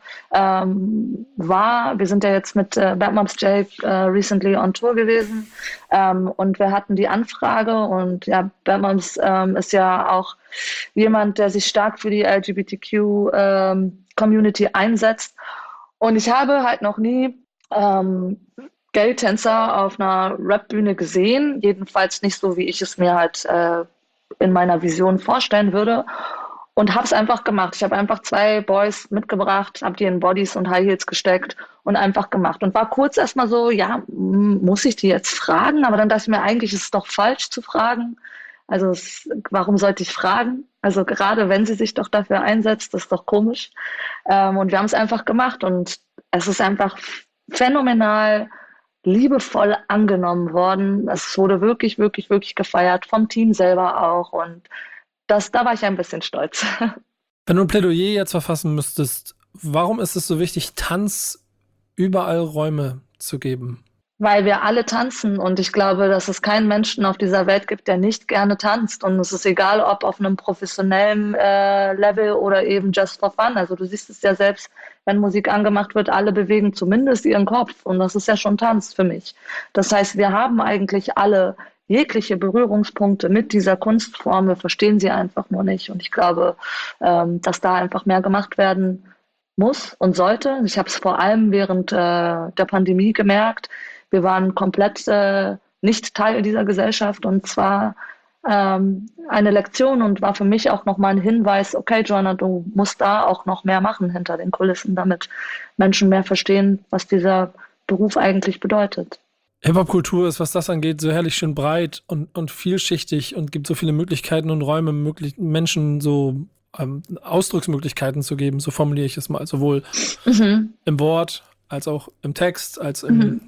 ähm, war, wir sind ja jetzt mit äh, Bad Moms J äh, recently on Tour gewesen ähm, und wir hatten die Anfrage und ja, Bad Moms ähm, ist ja auch jemand, der sich stark für die L G B T Q-Community ähm, einsetzt. Und ich habe halt noch nie ähm, Gay-Tänzer auf einer Rap-Bühne gesehen, jedenfalls nicht so, wie ich es mir halt äh, in meiner Vision vorstellen würde und habe es einfach gemacht. Ich habe einfach zwei Boys mitgebracht, habe die in Bodies und High Heels gesteckt und einfach gemacht und war kurz erstmal so, ja, muss ich die jetzt fragen? Aber dann dachte ich mir, eigentlich ist es doch falsch zu fragen. Also es, warum sollte ich fragen? Also gerade wenn sie sich doch dafür einsetzt, das ist doch komisch. Ähm, und wir haben es einfach gemacht und es ist einfach phänomenal liebevoll angenommen worden. Es wurde wirklich, wirklich, wirklich gefeiert, vom Team selber auch. Und das, da war ich ein bisschen stolz. wenn du ein Plädoyer jetzt verfassen müsstest, warum ist es so wichtig, Tanz überall Räume zu geben? Weil wir alle tanzen und ich glaube, dass es keinen Menschen auf dieser Welt gibt, der nicht gerne tanzt. Und es ist egal, ob auf einem professionellen äh, Level oder eben just for fun. Also du siehst es ja selbst, wenn Musik angemacht wird, alle bewegen zumindest ihren Kopf. Und das ist ja schon Tanz für mich. Das heißt, wir haben eigentlich alle jegliche Berührungspunkte mit dieser Kunstform. Wir verstehen sie einfach nur nicht. Und ich glaube, ähm, dass da einfach mehr gemacht werden muss und sollte. Ich habe es vor allem während äh, der Pandemie gemerkt. Wir waren komplett äh, nicht Teil dieser Gesellschaft und zwar ähm, eine Lektion und war für mich auch nochmal ein Hinweis, okay, Joanna, du musst da auch noch mehr machen hinter den Kulissen, damit Menschen mehr verstehen, was dieser Beruf eigentlich bedeutet. Hip-Hop-Kultur ist, was das angeht, so herrlich schön breit und, und vielschichtig und gibt so viele Möglichkeiten und Räume, möglich- Menschen so ähm, Ausdrucksmöglichkeiten zu geben, so formuliere ich es mal, sowohl Mhm. im Wort als auch im Text, als im Mhm.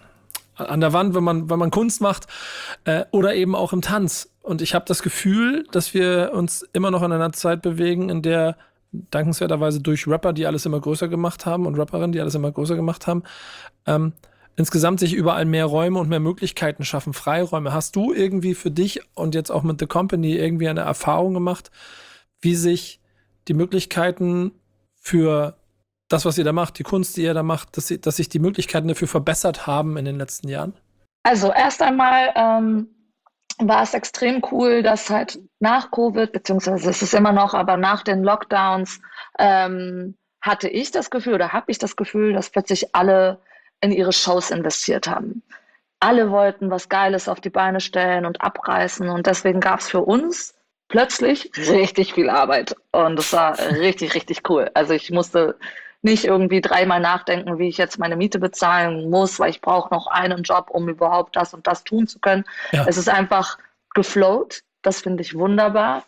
an der Wand, wenn man, wenn man Kunst macht, äh, oder eben auch im Tanz. Und ich habe das Gefühl, dass wir uns immer noch in einer Zeit bewegen, in der dankenswerterweise durch Rapper, die alles immer größer gemacht haben und Rapperinnen, die alles immer größer gemacht haben, ähm, insgesamt sich überall mehr Räume und mehr Möglichkeiten schaffen, Freiräume. Hast du irgendwie für dich und jetzt auch mit The Company irgendwie eine Erfahrung gemacht, wie sich die Möglichkeiten für das, was ihr da macht, die Kunst, die ihr da macht, dass, sie, dass sich die Möglichkeiten dafür verbessert haben in den letzten Jahren? Also erst einmal ähm, war es extrem cool, dass halt nach Covid, beziehungsweise es ist immer noch, aber nach den Lockdowns ähm, hatte ich das Gefühl oder habe ich das Gefühl, dass plötzlich alle in ihre Shows investiert haben. Alle wollten was Geiles auf die Beine stellen und abreißen und deswegen gab es für uns plötzlich richtig viel Arbeit und das war richtig, richtig cool. Also ich musste nicht irgendwie dreimal nachdenken, wie ich jetzt meine Miete bezahlen muss, weil ich brauche noch einen Job, um überhaupt das und das tun zu können. Ja. Es ist einfach geflowt, das finde ich wunderbar.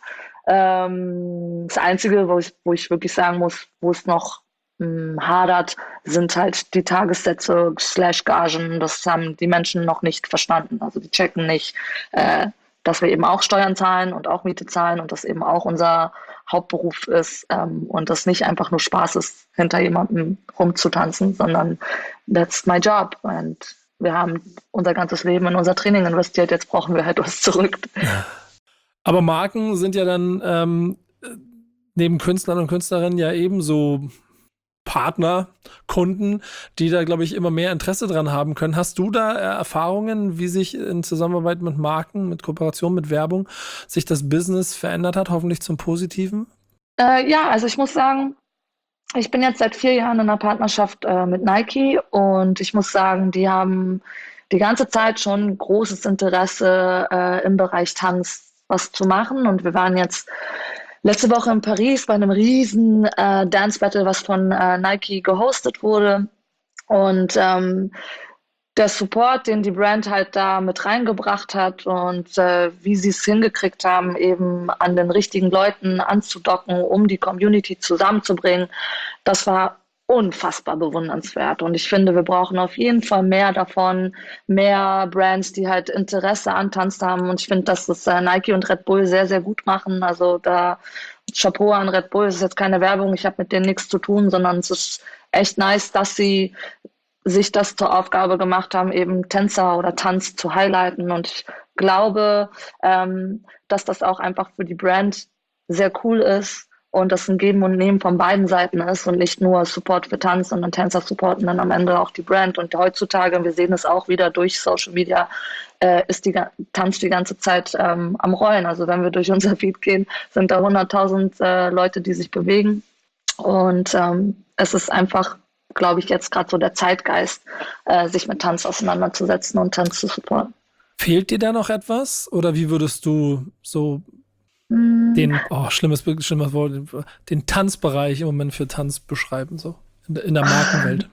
Ähm, das Einzige, wo ich, wo ich wirklich sagen muss, wo es noch mh, hadert, sind halt die Tagessätze slash Gagen. Das haben die Menschen noch nicht verstanden. Also die checken nicht, äh, dass wir eben auch Steuern zahlen und auch Miete zahlen und das eben auch unser Hauptberuf ist ähm, und das nicht einfach nur Spaß ist, hinter jemandem rumzutanzen, sondern that's my job. Und wir haben unser ganzes Leben in unser Training investiert, jetzt brauchen wir halt was zurück. Aber Marken sind ja dann ähm, neben Künstlern und Künstlerinnen ja ebenso Partner, Kunden, die da, glaube ich, immer mehr Interesse dran haben können. Hast du da äh, Erfahrungen, wie sich in Zusammenarbeit mit Marken, mit Kooperation, mit Werbung, sich das Business verändert hat, hoffentlich zum Positiven? Äh, ja, also ich muss sagen, ich bin jetzt seit vier Jahren in einer Partnerschaft äh, mit Nike und ich muss sagen, die haben die ganze Zeit schon großes Interesse äh, im Bereich Tanz was zu machen und wir waren jetzt letzte Woche in Paris bei einem riesen äh, Dance Battle, was von äh, Nike gehostet wurde. Und ähm, der Support, den die Brand halt da mit reingebracht hat und äh, wie sie es hingekriegt haben, eben an den richtigen Leuten anzudocken, um die Community zusammenzubringen, das war unfassbar bewundernswert. Und ich finde, wir brauchen auf jeden Fall mehr davon, mehr Brands, die halt Interesse an Tanz haben. Und ich finde, dass das äh, Nike und Red Bull sehr, sehr gut machen. Also da Chapeau an Red Bull, es ist jetzt keine Werbung, ich habe mit denen nichts zu tun, sondern es ist echt nice, dass sie sich das zur Aufgabe gemacht haben, eben Tänzer oder Tanz zu highlighten. Und ich glaube, ähm, dass das auch einfach für die Brand sehr cool ist, und das ein Geben und Nehmen von beiden Seiten ist und nicht nur Support für Tanz, sondern Tänzer supporten dann am Ende auch die Brand. Und heutzutage, wir sehen es auch wieder durch Social Media, äh, ist die Tanz die ganze Zeit ähm, am Rollen. Also wenn wir durch unser Feed gehen, sind da hunderttausend äh, Leute, die sich bewegen. Und ähm, es ist einfach, glaube ich, jetzt gerade so der Zeitgeist, äh, sich mit Tanz auseinanderzusetzen und Tanz zu supporten. Fehlt dir da noch etwas? Oder wie würdest du so den, oh, schlimmes, schlimmes Wort, den Tanzbereich im Moment für Tanz beschreiben, so in der, in der Markenwelt?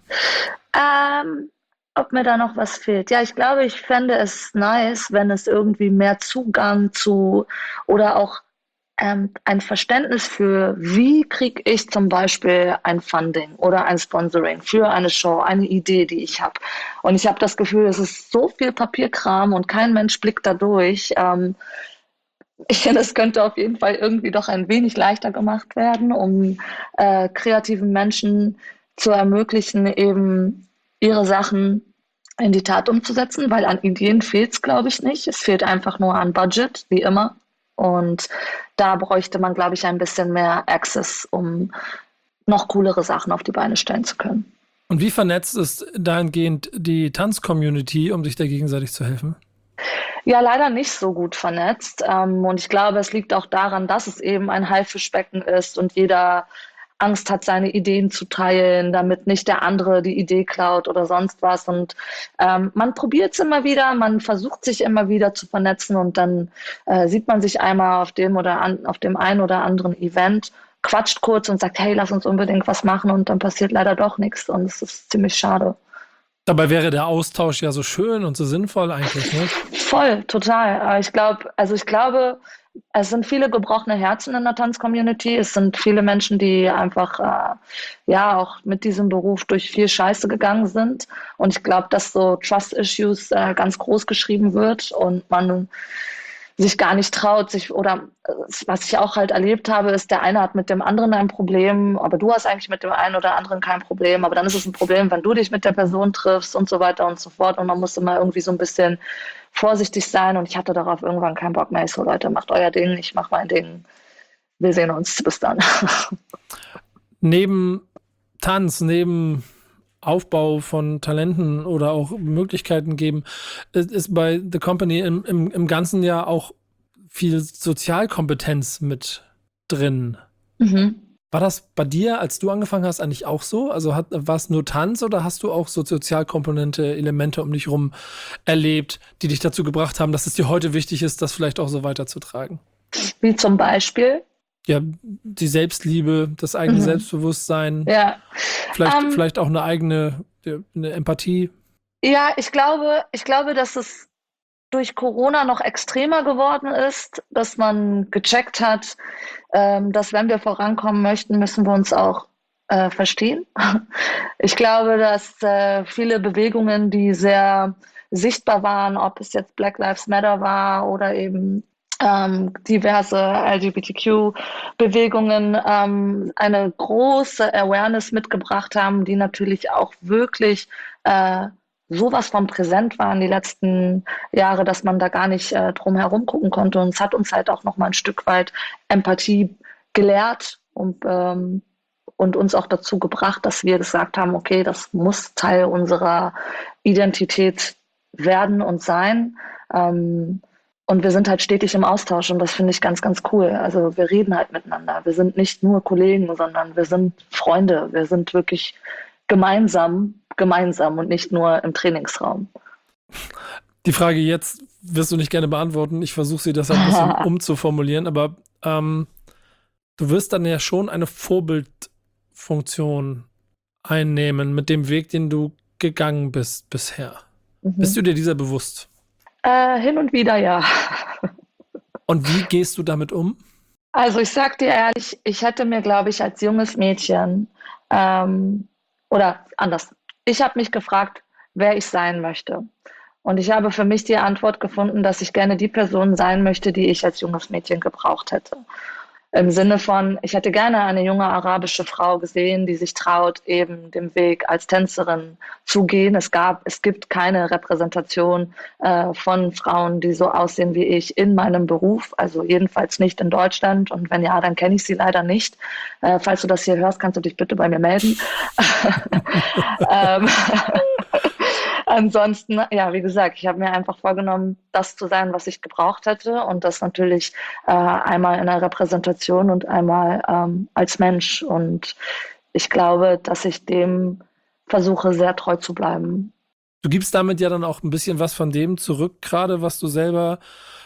Ähm, ob mir da noch was fehlt? Ja, ich glaube, ich fände es nice, wenn es irgendwie mehr Zugang zu oder auch ähm, ein Verständnis für, wie kriege ich zum Beispiel ein Funding oder ein Sponsoring für eine Show, eine Idee, die ich habe. Und ich habe das Gefühl, es ist so viel Papierkram und kein Mensch blickt da durch. Ähm, Ich finde, es könnte auf jeden Fall irgendwie doch ein wenig leichter gemacht werden, um äh, kreativen Menschen zu ermöglichen, eben ihre Sachen in die Tat umzusetzen, weil an Ideen fehlt es, glaube ich, nicht. Es fehlt einfach nur an Budget, wie immer. Und da bräuchte man, glaube ich, ein bisschen mehr Access, um noch coolere Sachen auf die Beine stellen zu können. Und wie vernetzt ist dahingehend die Tanz-Community, um sich da gegenseitig zu helfen? Ja, leider nicht so gut vernetzt. Ähm, und ich glaube, es liegt auch daran, dass es eben ein Haifischbecken ist und jeder Angst hat, seine Ideen zu teilen, damit nicht der andere die Idee klaut oder sonst was. Und ähm, man probiert es immer wieder, man versucht sich immer wieder zu vernetzen und dann äh, sieht man sich einmal auf dem oder an, auf dem einen oder anderen Event, quatscht kurz und sagt, hey, lass uns unbedingt was machen und dann passiert leider doch nichts und es ist ziemlich schade. Dabei wäre der Austausch ja so schön und so sinnvoll eigentlich, ne? Voll, total. Aber ich glaube, also ich glaube, es sind viele gebrochene Herzen in der Tanz-Community. Es sind viele Menschen, die einfach äh, ja auch mit diesem Beruf durch viel Scheiße gegangen sind. Und ich glaube, dass so Trust-Issues äh, ganz groß geschrieben wird und man sich gar nicht traut, sich oder äh, was ich auch halt erlebt habe, ist, der eine hat mit dem anderen ein Problem, aber du hast eigentlich mit dem einen oder anderen kein Problem, aber dann ist es ein Problem, wenn du dich mit der Person triffst und so weiter und so fort und man muss immer irgendwie so ein bisschen vorsichtig sein und ich hatte darauf irgendwann keinen Bock mehr. Ich so, Leute, macht euer Ding, ich mach mein Ding. Wir sehen uns, bis dann. Neben Tanz, neben Aufbau von Talenten oder auch Möglichkeiten geben, ist, ist bei The Company im, im, im ganzen Jahr auch viel Sozialkompetenz mit drin. Mhm. War das bei dir, als du angefangen hast, eigentlich auch so? Also hat, war es nur Tanz oder hast du auch so Sozialkomponente, Elemente um dich rum erlebt, die dich dazu gebracht haben, dass es dir heute wichtig ist, das vielleicht auch so weiterzutragen? Wie zum Beispiel? Ja, die Selbstliebe, das eigene Mhm. Selbstbewusstsein, Ja. vielleicht, Ähm, vielleicht auch eine eigene eine Empathie. Ja, ich glaube, ich glaube, dass es durch Corona noch extremer geworden ist, dass man gecheckt hat, ähm, dass wenn wir vorankommen möchten, müssen wir uns auch äh, verstehen. Ich glaube, dass äh, viele Bewegungen, die sehr sichtbar waren, ob es jetzt Black Lives Matter war oder eben ähm, diverse L G B T Q-Bewegungen, ähm, eine große Awareness mitgebracht haben, die natürlich auch wirklich äh, sowas von präsent waren die letzten Jahre, dass man da gar nicht äh, drum herum gucken konnte. Und es hat uns halt auch noch mal ein Stück weit Empathie gelehrt und, ähm, und uns auch dazu gebracht, dass wir gesagt haben, okay, das muss Teil unserer Identität werden und sein. Ähm, und wir sind halt stetig im Austausch und das finde ich ganz, ganz cool. Also wir reden halt miteinander. Wir sind nicht nur Kollegen, sondern wir sind Freunde. Wir sind wirklich gemeinsam, gemeinsam und nicht nur im Trainingsraum. Die Frage jetzt wirst du nicht gerne beantworten. Ich versuche sie deshalb ein bisschen umzuformulieren, aber ähm, du wirst dann ja schon eine Vorbildfunktion einnehmen mit dem Weg, den du gegangen bist bisher. Mhm. Bist du dir dieser bewusst? Äh, hin und wieder, ja. Und wie gehst du damit um? Also ich sag dir ehrlich, ich hätte mir, glaube ich, als junges Mädchen ähm, oder anders, ich habe mich gefragt, wer ich sein möchte. Und ich habe für mich die Antwort gefunden, dass ich gerne die Person sein möchte, die ich als junges Mädchen gebraucht hätte. Im Sinne von, ich hätte gerne eine junge arabische Frau gesehen, die sich traut, eben den Weg als Tänzerin zu gehen. Es gab, es gibt keine Repräsentation äh, von Frauen, die so aussehen wie ich in meinem Beruf, also jedenfalls nicht in Deutschland. Und wenn ja, dann kenne ich sie leider nicht. Äh, falls du das hier hörst, kannst du dich bitte bei mir melden. ähm, Ansonsten, ja, wie gesagt, ich habe mir einfach vorgenommen, das zu sein, was ich gebraucht hätte und das natürlich äh, einmal in der Repräsentation und einmal ähm, als Mensch. Und ich glaube, dass ich dem versuche, sehr treu zu bleiben. Du gibst damit ja dann auch ein bisschen was von dem zurück, gerade was du selber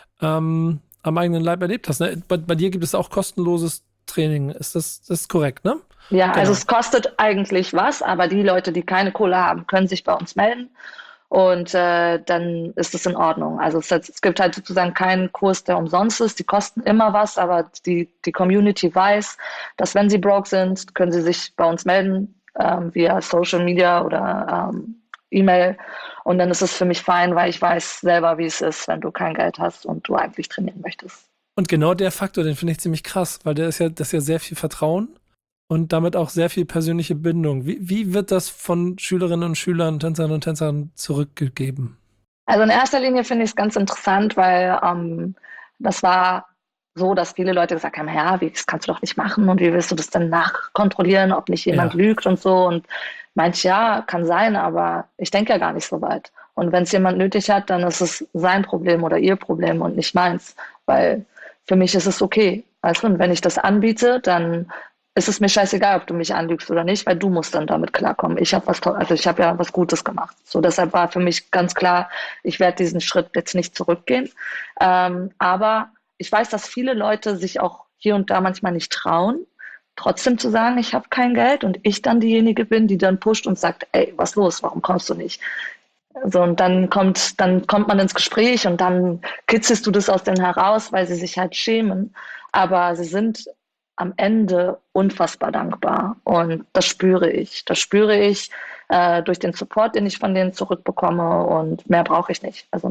ähm, am eigenen Leib erlebt hast. Ne? Bei, bei dir gibt es auch kostenloses Training. Ist das, das ist korrekt, ne? Ja, genau. Also es kostet eigentlich was, aber die Leute, die keine Kohle haben, können sich bei uns melden und äh, dann ist es in Ordnung. Also es, es gibt halt sozusagen keinen Kurs, der umsonst ist. Die kosten immer was, aber die, die Community weiß, dass wenn sie broke sind, können sie sich bei uns melden ähm, via Social Media oder ähm, E-Mail und dann ist es für mich fein, weil ich weiß selber, wie es ist, wenn du kein Geld hast und du eigentlich trainieren möchtest. Und genau der Faktor, den finde ich ziemlich krass, weil der ist ja, das ist ja sehr viel Vertrauen. Und damit auch sehr viel persönliche Bindung. Wie, wie wird das von Schülerinnen und Schülern, Tänzerinnen und Tänzern zurückgegeben? Also in erster Linie finde ich es ganz interessant, weil ähm, das war so, dass viele Leute gesagt haben, ja, wie, das kannst du doch nicht machen und wie willst du das denn nachkontrollieren, ob nicht jemand ja. lügt und so. Und meinte, ja, kann sein, aber ich denke ja gar nicht so weit. Und wenn es jemand nötig hat, dann ist es sein Problem oder ihr Problem und nicht meins. Weil für mich ist es okay. Also, und wenn ich das anbiete, dann ist es mir scheißegal, ob du mich anlügst oder nicht, weil du musst dann damit klarkommen. Ich habe was, also ich habe ja was Gutes gemacht. So, deshalb war für mich ganz klar, ich werde diesen Schritt jetzt nicht zurückgehen. Ähm, aber ich weiß, dass viele Leute sich auch hier und da manchmal nicht trauen, trotzdem zu sagen, ich habe kein Geld und ich dann diejenige bin, die dann pusht und sagt, ey, was los, warum kommst du nicht? So, und dann kommt, dann kommt man ins Gespräch und dann kitzelst du das aus denen heraus, weil sie sich halt schämen. Aber sie sind am Ende unfassbar dankbar und das spüre ich. Das spüre ich äh, durch den Support, den ich von denen zurückbekomme und mehr brauche ich nicht. Also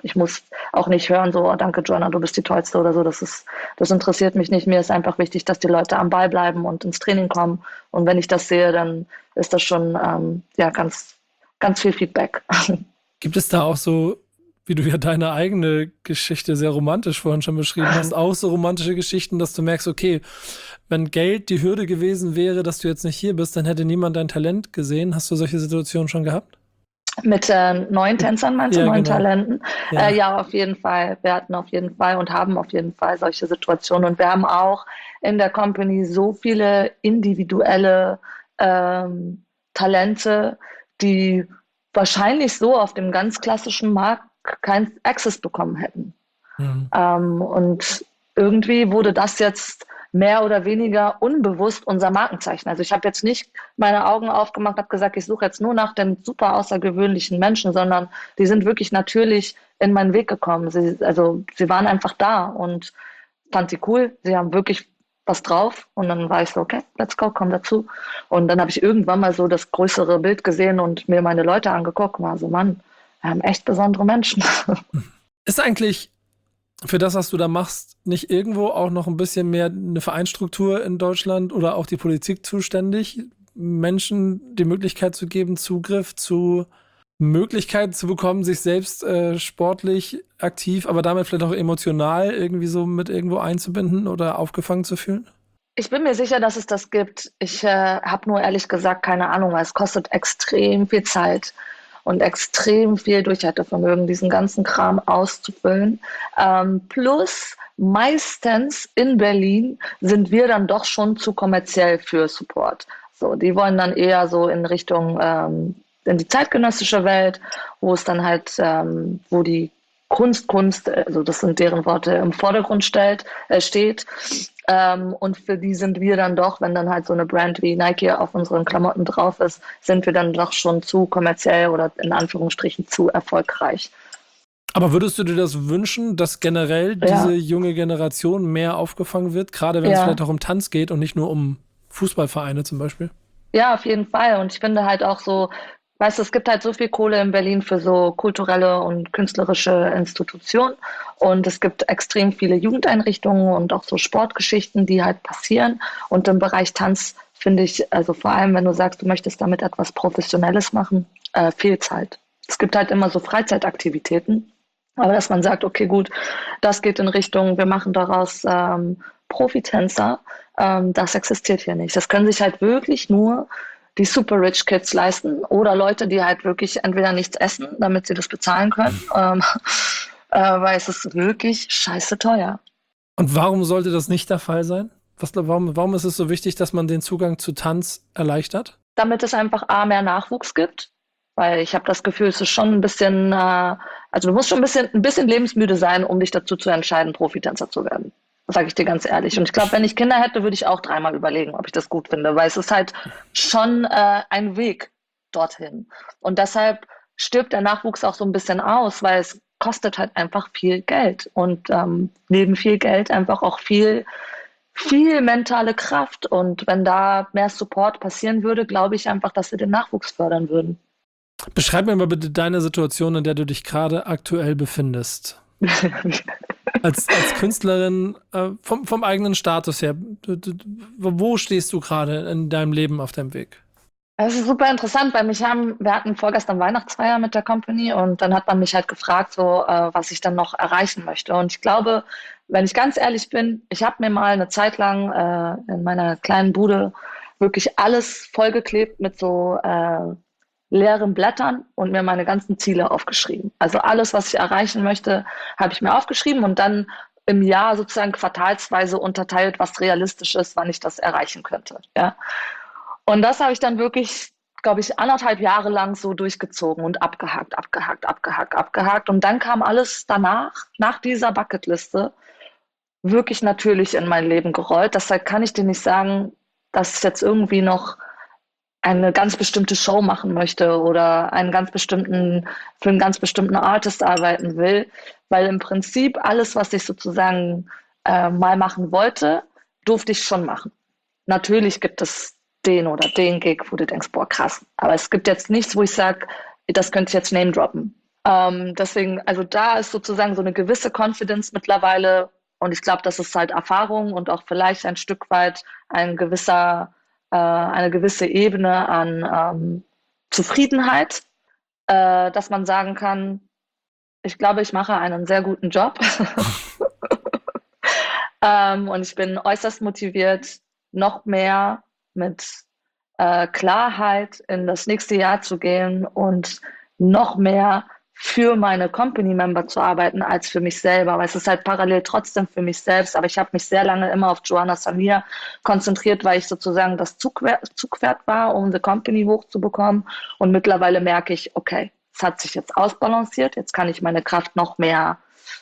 ich muss auch nicht hören, so, oh, danke Joanna, du bist die Tollste oder so. Das ist, das interessiert mich nicht. Mir ist einfach wichtig, dass die Leute am Ball bleiben und ins Training kommen. Und wenn ich das sehe, dann ist das schon ähm, ja, ganz, ganz viel Feedback. Gibt es da auch so, wie du ja deine eigene Geschichte sehr romantisch vorhin schon beschrieben hast, auch so romantische Geschichten, dass du merkst, okay, wenn Geld die Hürde gewesen wäre, dass du jetzt nicht hier bist, dann hätte niemand dein Talent gesehen. Hast du solche Situationen schon gehabt? Mit äh, neuen Tänzern meinst du, Ja, neuen genau. Talenten? Ja. Äh, ja, auf jeden Fall. Wir hatten auf jeden Fall und haben auf jeden Fall solche Situationen. Und wir haben auch in der Company so viele individuelle ähm, Talente, die wahrscheinlich so auf dem ganz klassischen Markt keinen Access bekommen hätten. Mhm. Ähm, und irgendwie wurde das jetzt mehr oder weniger unbewusst unser Markenzeichen. Also ich habe jetzt nicht meine Augen aufgemacht, habe gesagt, ich suche jetzt nur nach den super außergewöhnlichen Menschen, sondern die sind wirklich natürlich in meinen Weg gekommen. Sie, also sie waren einfach da und fand sie cool. Sie haben wirklich was drauf und dann war ich so, okay, let's go, komm dazu. Und dann habe ich irgendwann mal so das größere Bild gesehen und mir meine Leute angeguckt und war so, Mann, wir haben echt besondere Menschen. Ist eigentlich für das, was du da machst, nicht irgendwo auch noch ein bisschen mehr eine Vereinsstruktur in Deutschland oder auch die Politik zuständig, Menschen die Möglichkeit zu geben, Zugriff zu Möglichkeiten zu bekommen, sich selbst äh, sportlich aktiv, aber damit vielleicht auch emotional irgendwie so mit irgendwo einzubinden oder aufgefangen zu fühlen? Ich bin mir sicher, dass es das gibt. Ich äh, habe nur ehrlich gesagt keine Ahnung, weil es kostet extrem viel Zeit und extrem viel Durchhaltevermögen, diesen ganzen Kram auszufüllen. Ähm, plus meistens in Berlin sind wir dann doch schon zu kommerziell für Support. So, die wollen dann eher so in Richtung ähm, in die zeitgenössische Welt, wo es dann halt, ähm, wo die Kunst, Kunst, also das sind deren Worte, im Vordergrund stellt, äh, steht. Ähm, und für die sind wir dann doch, wenn dann halt so eine Brand wie Nike auf unseren Klamotten drauf ist, sind wir dann doch schon zu kommerziell oder in Anführungsstrichen zu erfolgreich. Aber würdest du dir das wünschen, dass generell Ja. diese junge Generation mehr aufgefangen wird, gerade wenn es Ja. vielleicht auch um Tanz geht und nicht nur um Fußballvereine zum Beispiel? Ja, auf jeden Fall. Und ich finde halt auch so, weißt du, es gibt halt so viel Kohle in Berlin für so kulturelle und künstlerische Institutionen. Und es gibt extrem viele Jugendeinrichtungen und auch so Sportgeschichten, die halt passieren. Und im Bereich Tanz finde ich, also vor allem, wenn du sagst, du möchtest damit etwas Professionelles machen, äh, fehlt halt. Es gibt halt immer so Freizeitaktivitäten. Aber dass man sagt, okay, gut, das geht in Richtung, wir machen daraus ähm, Profitänzer, ähm, das existiert hier nicht. Das können sich halt wirklich nur die super rich Kids leisten oder Leute, die halt wirklich entweder nichts essen, damit sie das bezahlen können, ähm, äh, weil es ist wirklich scheiße teuer. Und warum sollte das nicht der Fall sein? Was, warum, warum ist es so wichtig, dass man den Zugang zu Tanz erleichtert? Damit es einfach A, mehr Nachwuchs gibt, weil ich habe das Gefühl, es ist schon ein bisschen, äh, also du musst schon ein bisschen, ein bisschen lebensmüde sein, um dich dazu zu entscheiden, Profitänzer zu werden. Das sage ich dir ganz ehrlich. Und ich glaube, wenn ich Kinder hätte, würde ich auch dreimal überlegen, ob ich das gut finde, weil es ist halt schon äh, ein Weg dorthin. Und deshalb stirbt der Nachwuchs auch so ein bisschen aus, weil es kostet halt einfach viel Geld. Und ähm, neben viel Geld einfach auch viel, viel mentale Kraft. Und wenn da mehr Support passieren würde, glaube ich einfach, dass wir den Nachwuchs fördern würden. Beschreib mir mal bitte deine Situation, in der du dich gerade aktuell befindest. Als, als Künstlerin, äh, vom, vom eigenen Status her, du, du, wo stehst du gerade in deinem Leben auf deinem Weg? Es ist super interessant, weil mich haben, wir hatten vorgestern Weihnachtsfeier mit der Company und dann hat man mich halt gefragt, so, äh, was ich dann noch erreichen möchte. Und ich glaube, wenn ich ganz ehrlich bin, ich habe mir mal eine Zeit lang äh, in meiner kleinen Bude wirklich alles vollgeklebt mit so äh, leeren Blättern und mir meine ganzen Ziele aufgeschrieben. Also alles, was ich erreichen möchte, habe ich mir aufgeschrieben und dann im Jahr sozusagen quartalsweise unterteilt, was realistisch ist, wann ich das erreichen könnte. Ja. Und das habe ich dann wirklich, glaube ich, anderthalb Jahre lang so durchgezogen und abgehakt, abgehakt, abgehakt, abgehakt. Und dann kam alles danach, nach dieser Bucketliste, wirklich natürlich in mein Leben gerollt. Deshalb kann ich dir nicht sagen, dass ich jetzt irgendwie noch eine ganz bestimmte Show machen möchte oder einen ganz bestimmten, für einen ganz bestimmten Artist arbeiten will, weil im Prinzip alles, was ich sozusagen äh, mal machen wollte, durfte ich schon machen. Natürlich gibt es den oder den Gig, wo du denkst, boah, krass. Aber es gibt jetzt nichts, wo ich sage, das könnte ich jetzt name droppen. Ähm, deswegen, also da ist sozusagen so eine gewisse Confidence mittlerweile und ich glaube, das ist halt Erfahrung und auch vielleicht ein Stück weit ein gewisser, äh, eine gewisse Ebene an ähm, Zufriedenheit, äh, dass man sagen kann, ich glaube, ich mache einen sehr guten Job ähm, und ich bin äußerst motiviert, noch mehr mit äh, Klarheit in das nächste Jahr zu gehen und noch mehr für meine Company-Member zu arbeiten als für mich selber. Aber es ist halt parallel trotzdem für mich selbst. Aber ich habe mich sehr lange immer auf Joanna Samir konzentriert, weil ich sozusagen das Zugpferd Zugpferd war, um the Company hochzubekommen. Und mittlerweile merke ich, okay, es hat sich jetzt ausbalanciert. Jetzt kann ich meine Kraft noch mehr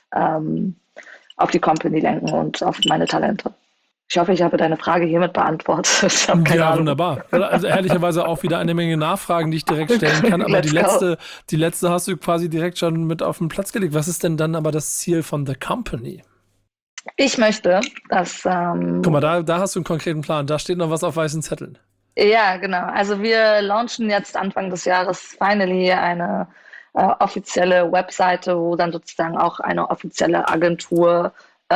ähm, auf die Company lenken und auf meine Talente. Ich hoffe, ich habe deine Frage hiermit beantwortet. Ich habe keine Ja, Ahnung. wunderbar. Also ehrlicherweise auch wieder eine Menge Nachfragen, die ich direkt stellen kann. Aber die Let's go. letzte, die letzte hast du quasi direkt schon mit auf den Platz gelegt. Was ist denn dann aber das Ziel von The Company? Ich möchte, dass... Ähm, Guck mal, da, da hast du einen konkreten Plan. Da steht noch was auf weißen Zetteln. Ja, genau. Also wir launchen jetzt Anfang des Jahres finally eine äh, offizielle Webseite, wo dann sozusagen auch eine offizielle Agentur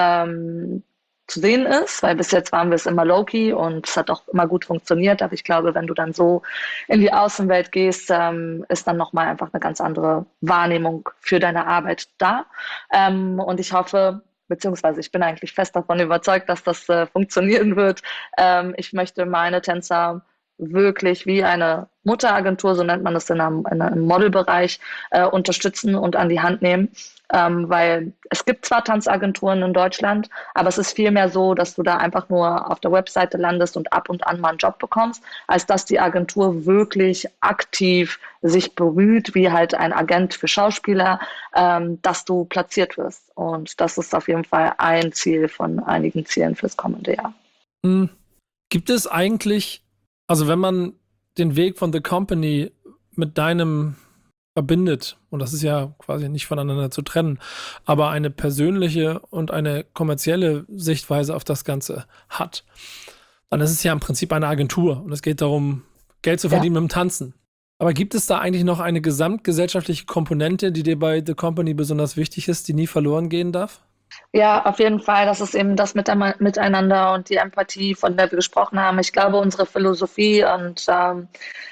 ähm, zu sehen ist, weil bis jetzt waren wir es immer low-key und es hat auch immer gut funktioniert, aber ich glaube, wenn du dann so in die Außenwelt gehst, ähm, ist dann nochmal einfach eine ganz andere Wahrnehmung für deine Arbeit da. Ähm, und ich hoffe, beziehungsweise ich bin eigentlich fest davon überzeugt, dass das äh, funktionieren wird. Ähm, ich möchte meine Tänzer wirklich wie eine Mutteragentur, so nennt man das in einem, in einem Modelbereich, äh, unterstützen und an die Hand nehmen. Ähm, weil es gibt zwar Tanzagenturen in Deutschland, aber es ist vielmehr so, dass du da einfach nur auf der Webseite landest und ab und an mal einen Job bekommst, als dass die Agentur wirklich aktiv sich bemüht, wie halt ein Agent für Schauspieler, ähm, dass du platziert wirst. Und das ist auf jeden Fall ein Ziel von einigen Zielen fürs kommende Jahr. Hm. Gibt es eigentlich, also wenn man den Weg von The Company mit deinem verbindet, und das ist ja quasi nicht voneinander zu trennen, aber eine persönliche und eine kommerzielle Sichtweise auf das Ganze hat, dann ist es ja im Prinzip eine Agentur und es geht darum, Geld zu verdienen ja. mit dem Tanzen. Aber gibt es da eigentlich noch eine gesamtgesellschaftliche Komponente, die dir bei The Company besonders wichtig ist, die nie verloren gehen darf? Ja, auf jeden Fall. Das ist eben das Miteinander und die Empathie, von der wir gesprochen haben. Ich glaube, unsere Philosophie und ähm,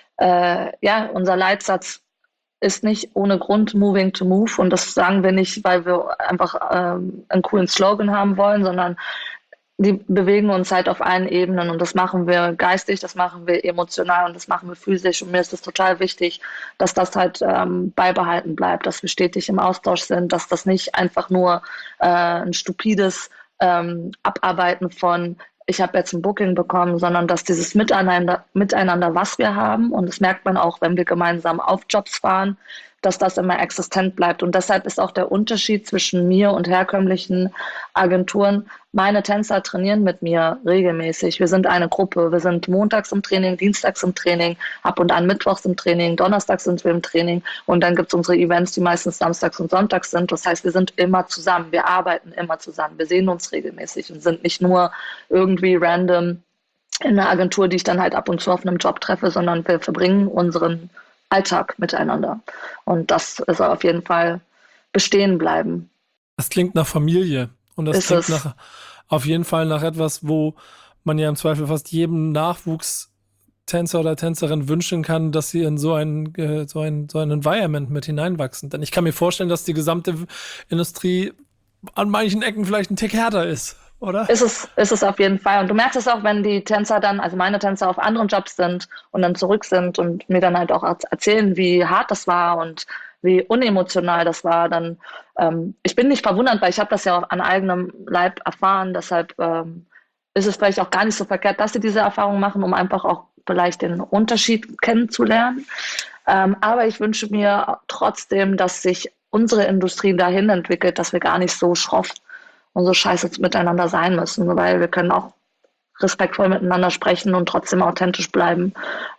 äh, ja, unser Leitsatz ist nicht ohne Grund moving to move. Und das sagen wir nicht, weil wir einfach ähm, einen coolen Slogan haben wollen, sondern die bewegen uns halt auf allen Ebenen. Und das machen wir geistig, das machen wir emotional und das machen wir physisch. Und mir ist es total wichtig, dass das halt ähm, beibehalten bleibt, dass wir stetig im Austausch sind, dass das nicht einfach nur äh, ein stupides ähm, Abarbeiten von ich habe jetzt ein Booking bekommen, sondern dass dieses Miteinander, Miteinander, was wir haben, und das merkt man auch, wenn wir gemeinsam auf Jobs fahren, dass das immer existent bleibt. Und deshalb ist auch der Unterschied zwischen mir und herkömmlichen Agenturen. Meine Tänzer trainieren mit mir regelmäßig. Wir sind eine Gruppe. Wir sind montags im Training, dienstags im Training, ab und an mittwochs im Training, donnerstags sind wir im Training. Und dann gibt es unsere Events, die meistens samstags und sonntags sind. Das heißt, wir sind immer zusammen. Wir arbeiten immer zusammen. Wir sehen uns regelmäßig und sind nicht nur irgendwie random in einer Agentur, die ich dann halt ab und zu auf einem Job treffe, sondern wir verbringen unseren Alltag miteinander. Und das soll auf jeden Fall bestehen bleiben. Das klingt nach Familie. Und das Ist klingt es. nach, auf jeden Fall nach etwas, wo man ja im Zweifel fast jedem Nachwuchstänzer oder Tänzerin wünschen kann, dass sie in so ein, äh, so ein, so ein Environment mit hineinwachsen. Denn ich kann mir vorstellen, dass die gesamte Industrie an manchen Ecken vielleicht ein Tick härter ist. Oder? Ist es, ist es auf jeden Fall. Und du merkst es auch, wenn die Tänzer dann, also meine Tänzer auf anderen Jobs sind und dann zurück sind und mir dann halt auch erzählen, wie hart das war und wie unemotional das war. Dann, ähm, ich bin nicht verwundert, weil ich habe das ja auch an eigenem Leib erfahren. Deshalb ähm, ist es vielleicht auch gar nicht so verkehrt, dass sie diese Erfahrung machen, um einfach auch vielleicht den Unterschied kennenzulernen. Ähm, aber ich wünsche mir trotzdem, dass sich unsere Industrie dahin entwickelt, dass wir gar nicht so schroff und so scheiße miteinander sein müssen, weil wir können auch respektvoll miteinander sprechen und trotzdem authentisch bleiben,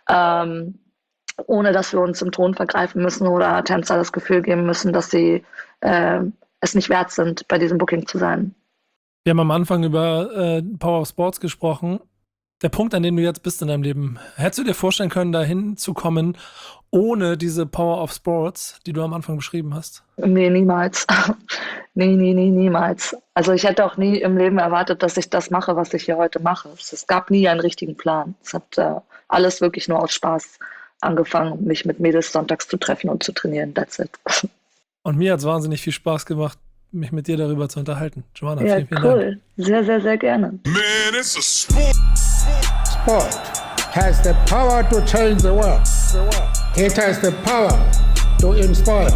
ähm, ohne dass wir uns im Ton vergreifen müssen oder Tänzer das Gefühl geben müssen, dass sie äh, es nicht wert sind, bei diesem Booking zu sein. Wir haben am Anfang über äh, Power of Sports gesprochen Der Punkt, an dem du jetzt bist in deinem Leben, hättest du dir vorstellen können, dahin zu kommen, ohne diese Power of Sports, die du am Anfang beschrieben hast? Nee, niemals. nee, nee, nee, niemals. Also ich hätte auch nie im Leben erwartet, dass ich das mache, was ich hier heute mache. Es gab nie einen richtigen Plan. Es hat äh, alles wirklich nur aus Spaß angefangen, mich mit Mädels sonntags zu treffen und zu trainieren. That's it. Und mir hat es wahnsinnig viel Spaß gemacht, mich mit dir darüber zu unterhalten. Joanna, ja, vielen, vielen cool. Dank. Sehr, sehr, sehr gerne. Man, it's a sport. Sport has the power to change the world. It has the power to inspire.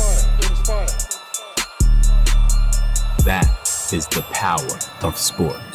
That is the power of sport.